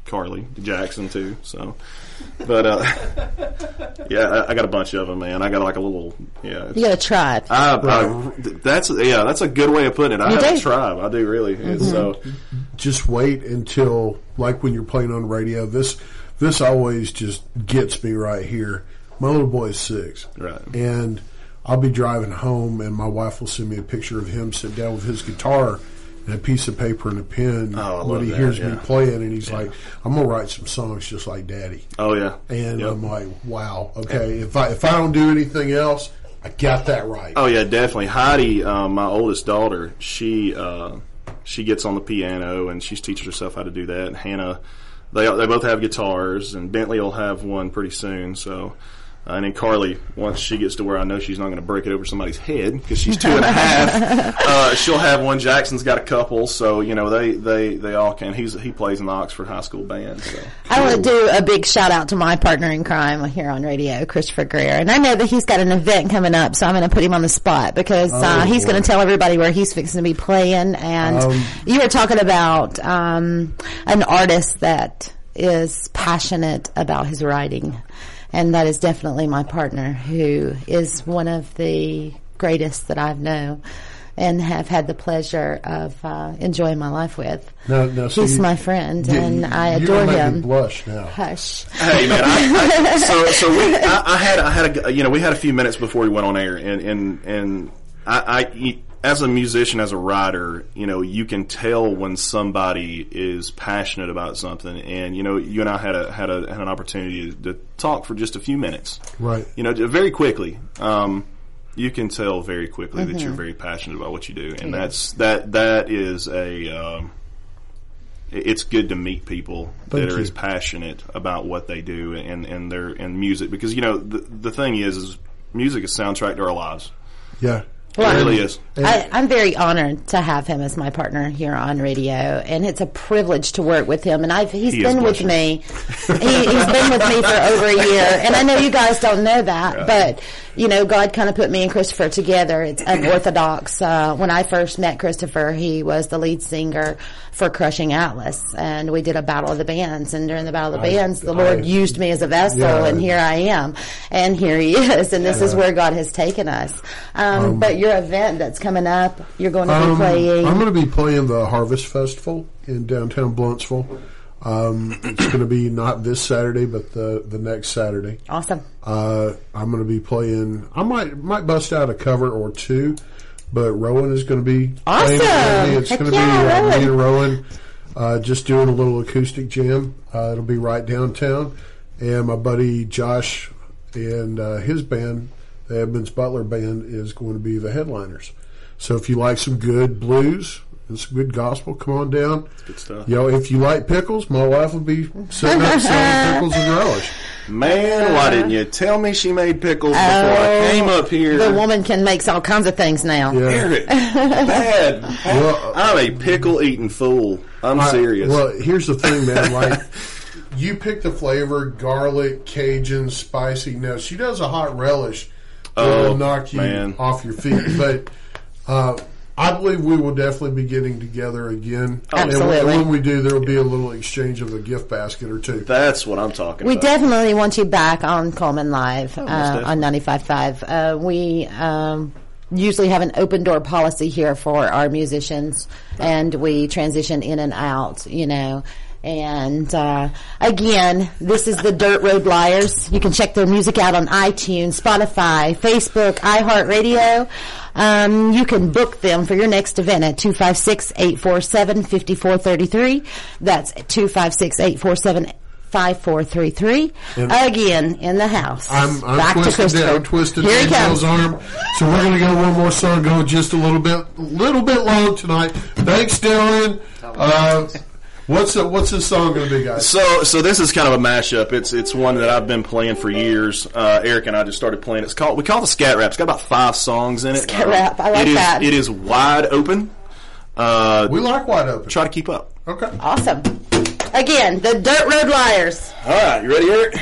[SPEAKER 13] Carly Jackson too. So, but yeah, I got a bunch of them, man. I got like a little
[SPEAKER 2] You got a tribe.
[SPEAKER 13] That's a good way of putting it. I have a tribe. I do really.
[SPEAKER 2] Mm-hmm.
[SPEAKER 13] So
[SPEAKER 1] just wait until, like when you're playing on the radio, this always just gets me right here. My little boy is 6,
[SPEAKER 13] right,
[SPEAKER 1] and I'll be driving home, and my wife will send me a picture of him sitting down with his guitar and a piece of paper and a pen when he hears me playing, and he's like, "I'm gonna write some songs just like Daddy."
[SPEAKER 13] Oh yeah,
[SPEAKER 1] and I'm like, "Wow, okay. If I don't do anything else, I got that right."
[SPEAKER 13] Oh yeah, definitely. Heidi, my oldest daughter, she gets on the piano and she teaches herself how to do that. And Hannah, they both have guitars, and Bentley will have one pretty soon. So. And then Carly, once she gets to where I know she's not going to break it over somebody's head because she's 2.5, she'll have one. Jackson's got a couple, so you know they all can. He plays in the Oxford High School band. So.
[SPEAKER 2] I want to do a big shout out to my partner in crime here on radio, Christopher Greer, and I know that he's got an event coming up, so I'm going to put him on the spot because he's going to tell everybody where he's fixing to be playing. And you were talking about an artist that is passionate about his writing. And that is definitely my partner, who is one of the greatest that I've known and have had the pleasure of enjoying my life with.
[SPEAKER 1] No, so
[SPEAKER 2] he's my friend, and I adore him.
[SPEAKER 1] You're making me blush now.
[SPEAKER 2] Hush.
[SPEAKER 13] Hey man, we had a few minutes before we went on air, and I as a musician, as a writer, you know, you can tell when somebody is passionate about something. And, you know, you and I had an opportunity to talk for just a few minutes.
[SPEAKER 1] Right.
[SPEAKER 13] You know, very quickly. You can tell very quickly that you're very passionate about what you do. And that is it's good to meet people that are as passionate about what they do and their music. Because, you know, the thing is music is a soundtrack to our lives.
[SPEAKER 1] Yeah.
[SPEAKER 2] Well,
[SPEAKER 13] it really is.
[SPEAKER 2] I'm very honored to have him as my partner here on radio, and it's a privilege to work with him. And he's been with me. He's been with me for over a year, and I know you guys don't know that, but you know, God kind of put me and Christopher together. It's unorthodox. When I first met Christopher, he was the lead singer for Crushing Atlas, and we did a Battle of the Bands. And during the Battle of the Bands, the Lord used me as a vessel, and here I am, and here He is, and this is where God has taken us. But your event that's coming up, you're going to be playing.
[SPEAKER 1] I'm going to be playing the Harvest Festival in downtown Blountsville. It's going to be not this Saturday, but the next Saturday.
[SPEAKER 2] Awesome.
[SPEAKER 1] I'm going to be playing. I might bust out a cover or two, but Rowan is going to be
[SPEAKER 2] awesome.
[SPEAKER 1] Playing with me. It's going to be me and Rowan just doing a little acoustic jam. It'll be right downtown, and my buddy Josh and his band, the Edmonds Butler Band, is going to be the headliners. So if you like some good blues and some good gospel, come on down.
[SPEAKER 13] That's good stuff.
[SPEAKER 1] You know, if you like pickles, my wife will be sitting up selling pickles and relish.
[SPEAKER 13] Man, why didn't you tell me she made pickles before I came up here?
[SPEAKER 2] The woman can make all kinds of things now.
[SPEAKER 1] Yeah.
[SPEAKER 13] Bad. Well, I'm a pickle-eating fool. I'm serious.
[SPEAKER 1] Well, here's the thing, man. Like, you pick the flavor, garlic, Cajun, spicy. Now, she does a hot relish. It'll knock you off your feet. But I believe we will definitely be getting together again.
[SPEAKER 2] Absolutely.
[SPEAKER 1] And when we do, there will be a little exchange of a gift basket or two.
[SPEAKER 13] That's what I'm talking
[SPEAKER 2] about. We definitely want you back on Coleman Live on 95.5. We usually have an open door policy here for our musicians, and we transition in and out, you know. And again, this is the Dirt Road Liars. You can check their music out on iTunes, Spotify, Facebook, iHeartRadio. You can book them for your next event at 256-847-5433. That's 256-847-5433. Again, in the house.
[SPEAKER 1] I'm twisting Daniel's arm. So we're going to go one more song, go just a little bit long tonight. Thanks, Dylan. What's this song going to be, guys?
[SPEAKER 13] So this is kind of a mashup. It's one that I've been playing for years. Eric and I just started playing. We call it the Scat Rap. It's got about 5 songs in it.
[SPEAKER 2] Scat Rap, I like that.
[SPEAKER 13] It is wide open.
[SPEAKER 1] We like wide open.
[SPEAKER 13] Try to keep up.
[SPEAKER 1] Okay.
[SPEAKER 2] Awesome. Again, the Dirt Road Liars.
[SPEAKER 13] All right, you ready, Eric?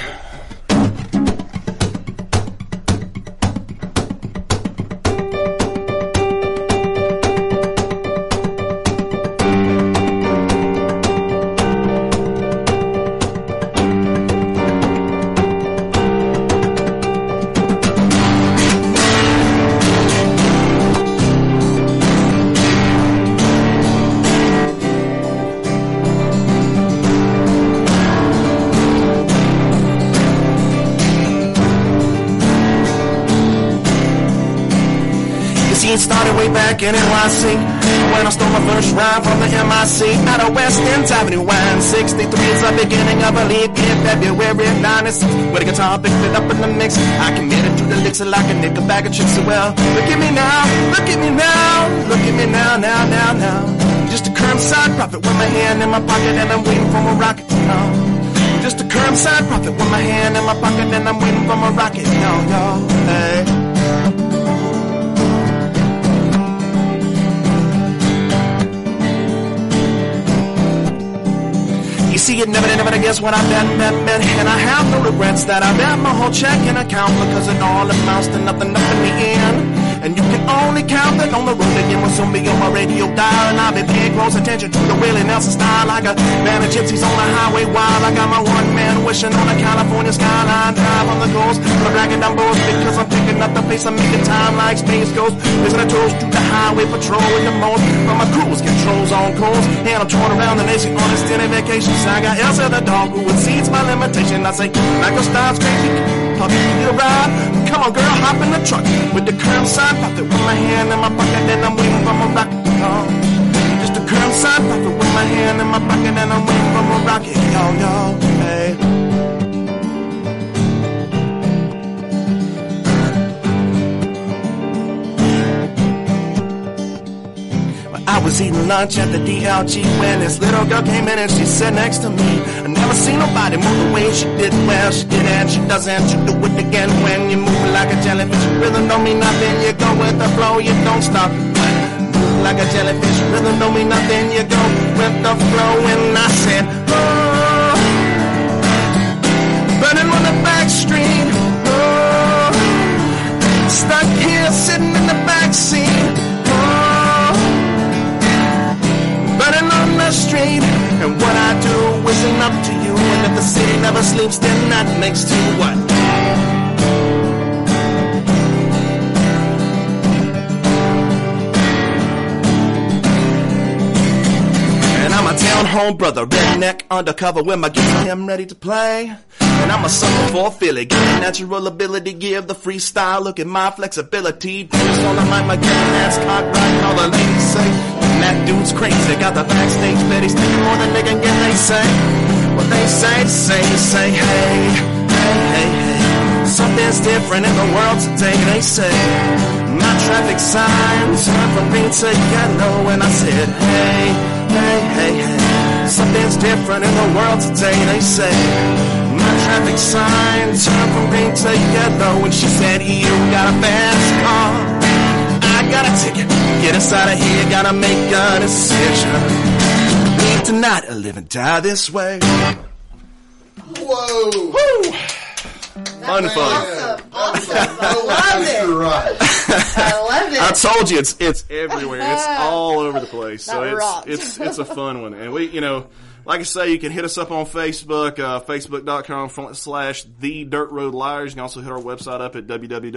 [SPEAKER 8] scene started way back in NYC when I stole my first rhyme from the MIC out of West End Avenue. 163 is the beginning of a lead in February 96. With a guitar, picked it up in the mix. I committed to the licks like a nickel bag of chips. So well, look at me now, look at me now, look at me now, now. Just a curbside prophet with my hand in my pocket and I'm waiting for my rocket to come. Just a curbside prophet with my hand in my pocket and I'm waiting for my rocket. Yo, hey. You see, it never guess what I've been, and I have no regrets that I bet my whole checking account because it all amounts to nothing up in the end. And you can only count that on the road again with somebody on my radio dial. And I've been paying close attention to the Willie Nelson style. Like a band of gypsies on the highway wild. I got my one man wishing on a California skyline. Drive on the coast, but I'm bragging down both because I'm picking up the pace. I'm making time like Space Ghost. Listen to toast to the highway patrol with the most. But my cruise controls on course. And I'm touring around the nation on extended vacations. I got Elsa the dog who exceeds my limitation. I say, Michael Stiles crazy. Puppy, you need a ride? Come on, girl, hop in the truck with the curbside prophet with my hand in my pocket and I'm waiting for my rocket to come. Just a curbside prophet with my hand in my pocket and I'm waiting for my rocket. Yo, hey. I was eating lunch at the DLG when this little girl came in and she sat next to me. I never seen nobody move the way she did. Well, she did and she doesn't. You do it again when you move like a jellyfish. Rhythm don't mean nothing. You go with the flow. You don't stop. Move like a jellyfish. Rhythm don't mean nothing. You go with the flow. And I said, oh, burning on the back street. Oh, stuck here sitting in the back seat. Running on the street, and what I do isn't up to you. And if the city never sleeps, then that makes two what? And I'm a town home brother, redneck, undercover with my guitar, I'm ready to play. And I'm a sucker for Philly, get a natural ability, give the freestyle, look at my flexibility. Just on the mic, my getting ass cocked right, all the ladies say. That dude's crazy, got the backstage bet, he's taking more than they can get, they say. What they say, hey, something's different in the world today, they say. My traffic signs turn from green to yellow, and I said, hey, something's different in the world today, they say. My traffic signs turn from green to yellow, and she said, you got a fast car. I got a ticket, get us out of here, gotta make a decision. Leave tonight or live and die this way.
[SPEAKER 1] Whoa!
[SPEAKER 8] Woo! Fun.
[SPEAKER 2] Awesome. I love it.
[SPEAKER 1] Right.
[SPEAKER 2] I love it.
[SPEAKER 13] I told you it's everywhere. It's all over the place. So
[SPEAKER 2] That
[SPEAKER 13] it's a fun one. And we, like I say, you can hit us up on Facebook, facebook.com/The Dirt Road Liars. You can also hit our website up at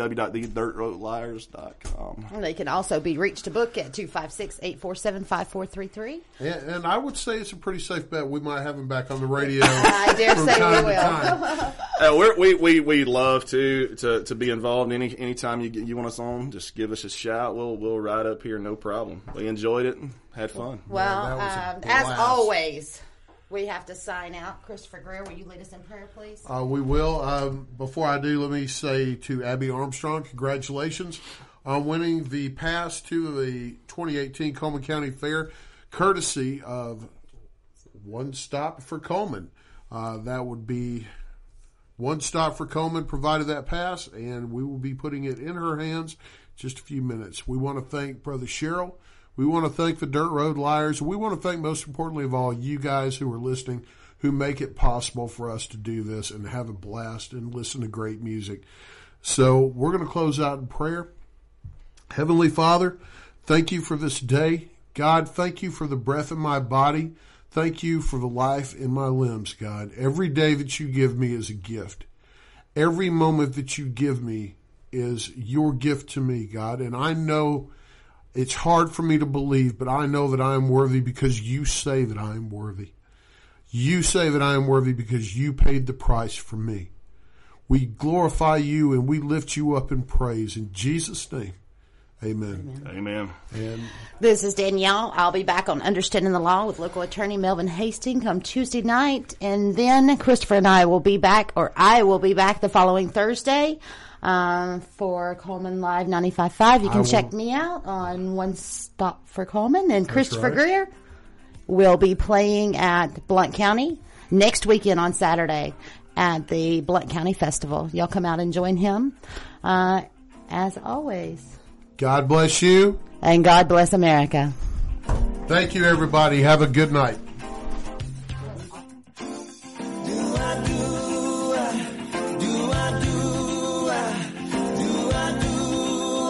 [SPEAKER 13] www.thedirtroadliars.com.
[SPEAKER 2] They can also be reached to book at 256-847-5433.
[SPEAKER 1] And I would say it's a pretty safe bet. We might have him back on the radio.
[SPEAKER 2] I dare
[SPEAKER 1] from
[SPEAKER 2] say
[SPEAKER 1] time
[SPEAKER 2] we
[SPEAKER 1] to
[SPEAKER 2] will.
[SPEAKER 1] time.
[SPEAKER 13] We love to be involved. Anytime you want us on, just give us a shout. We'll ride up here, no problem. We enjoyed it and had fun.
[SPEAKER 2] Well, as always, we have to sign out. Christopher Greer, will you lead us in prayer, please?
[SPEAKER 1] We will. Before I do, let me say to Abby Armstrong, congratulations on winning the pass to the 2018 Coleman County Fair, courtesy of One Stop for Coleman. That would be One Stop for Coleman provided that pass, and we will be putting it in her hands in just a few minutes. We want to thank Brother Sherrill. We want to thank the Dirt Road Liars. We want to thank, most importantly of all, you guys who are listening, who make it possible for us to do this and have a blast and listen to great music. So we're going to close out in prayer. Heavenly Father, thank you for this day. God, thank you for the breath in my body. Thank you for the life in my limbs, God. Every day that you give me is a gift. Every moment that you give me is your gift to me, God. And I know it's hard for me to believe, but I know that I am worthy because you say that I am worthy. You say that I am worthy because you paid the price for me. We glorify you and we lift you up in praise. In Jesus' name, Amen.
[SPEAKER 10] Amen.
[SPEAKER 1] And
[SPEAKER 2] This is Danielle. I'll be back on Understanding the Law with local attorney Melvin Hastings come Tuesday night. And then Christopher and I will be back, or I will be back the following Thursday for Coleman Live 95.5. You can check me out on One Stop for Coleman. And Christopher Greer will be playing at Blount County next weekend on Saturday at the Blount County Festival. Y'all come out and join him. As always.
[SPEAKER 1] God bless you.
[SPEAKER 2] And God bless America.
[SPEAKER 1] Thank you, everybody. Have a good night.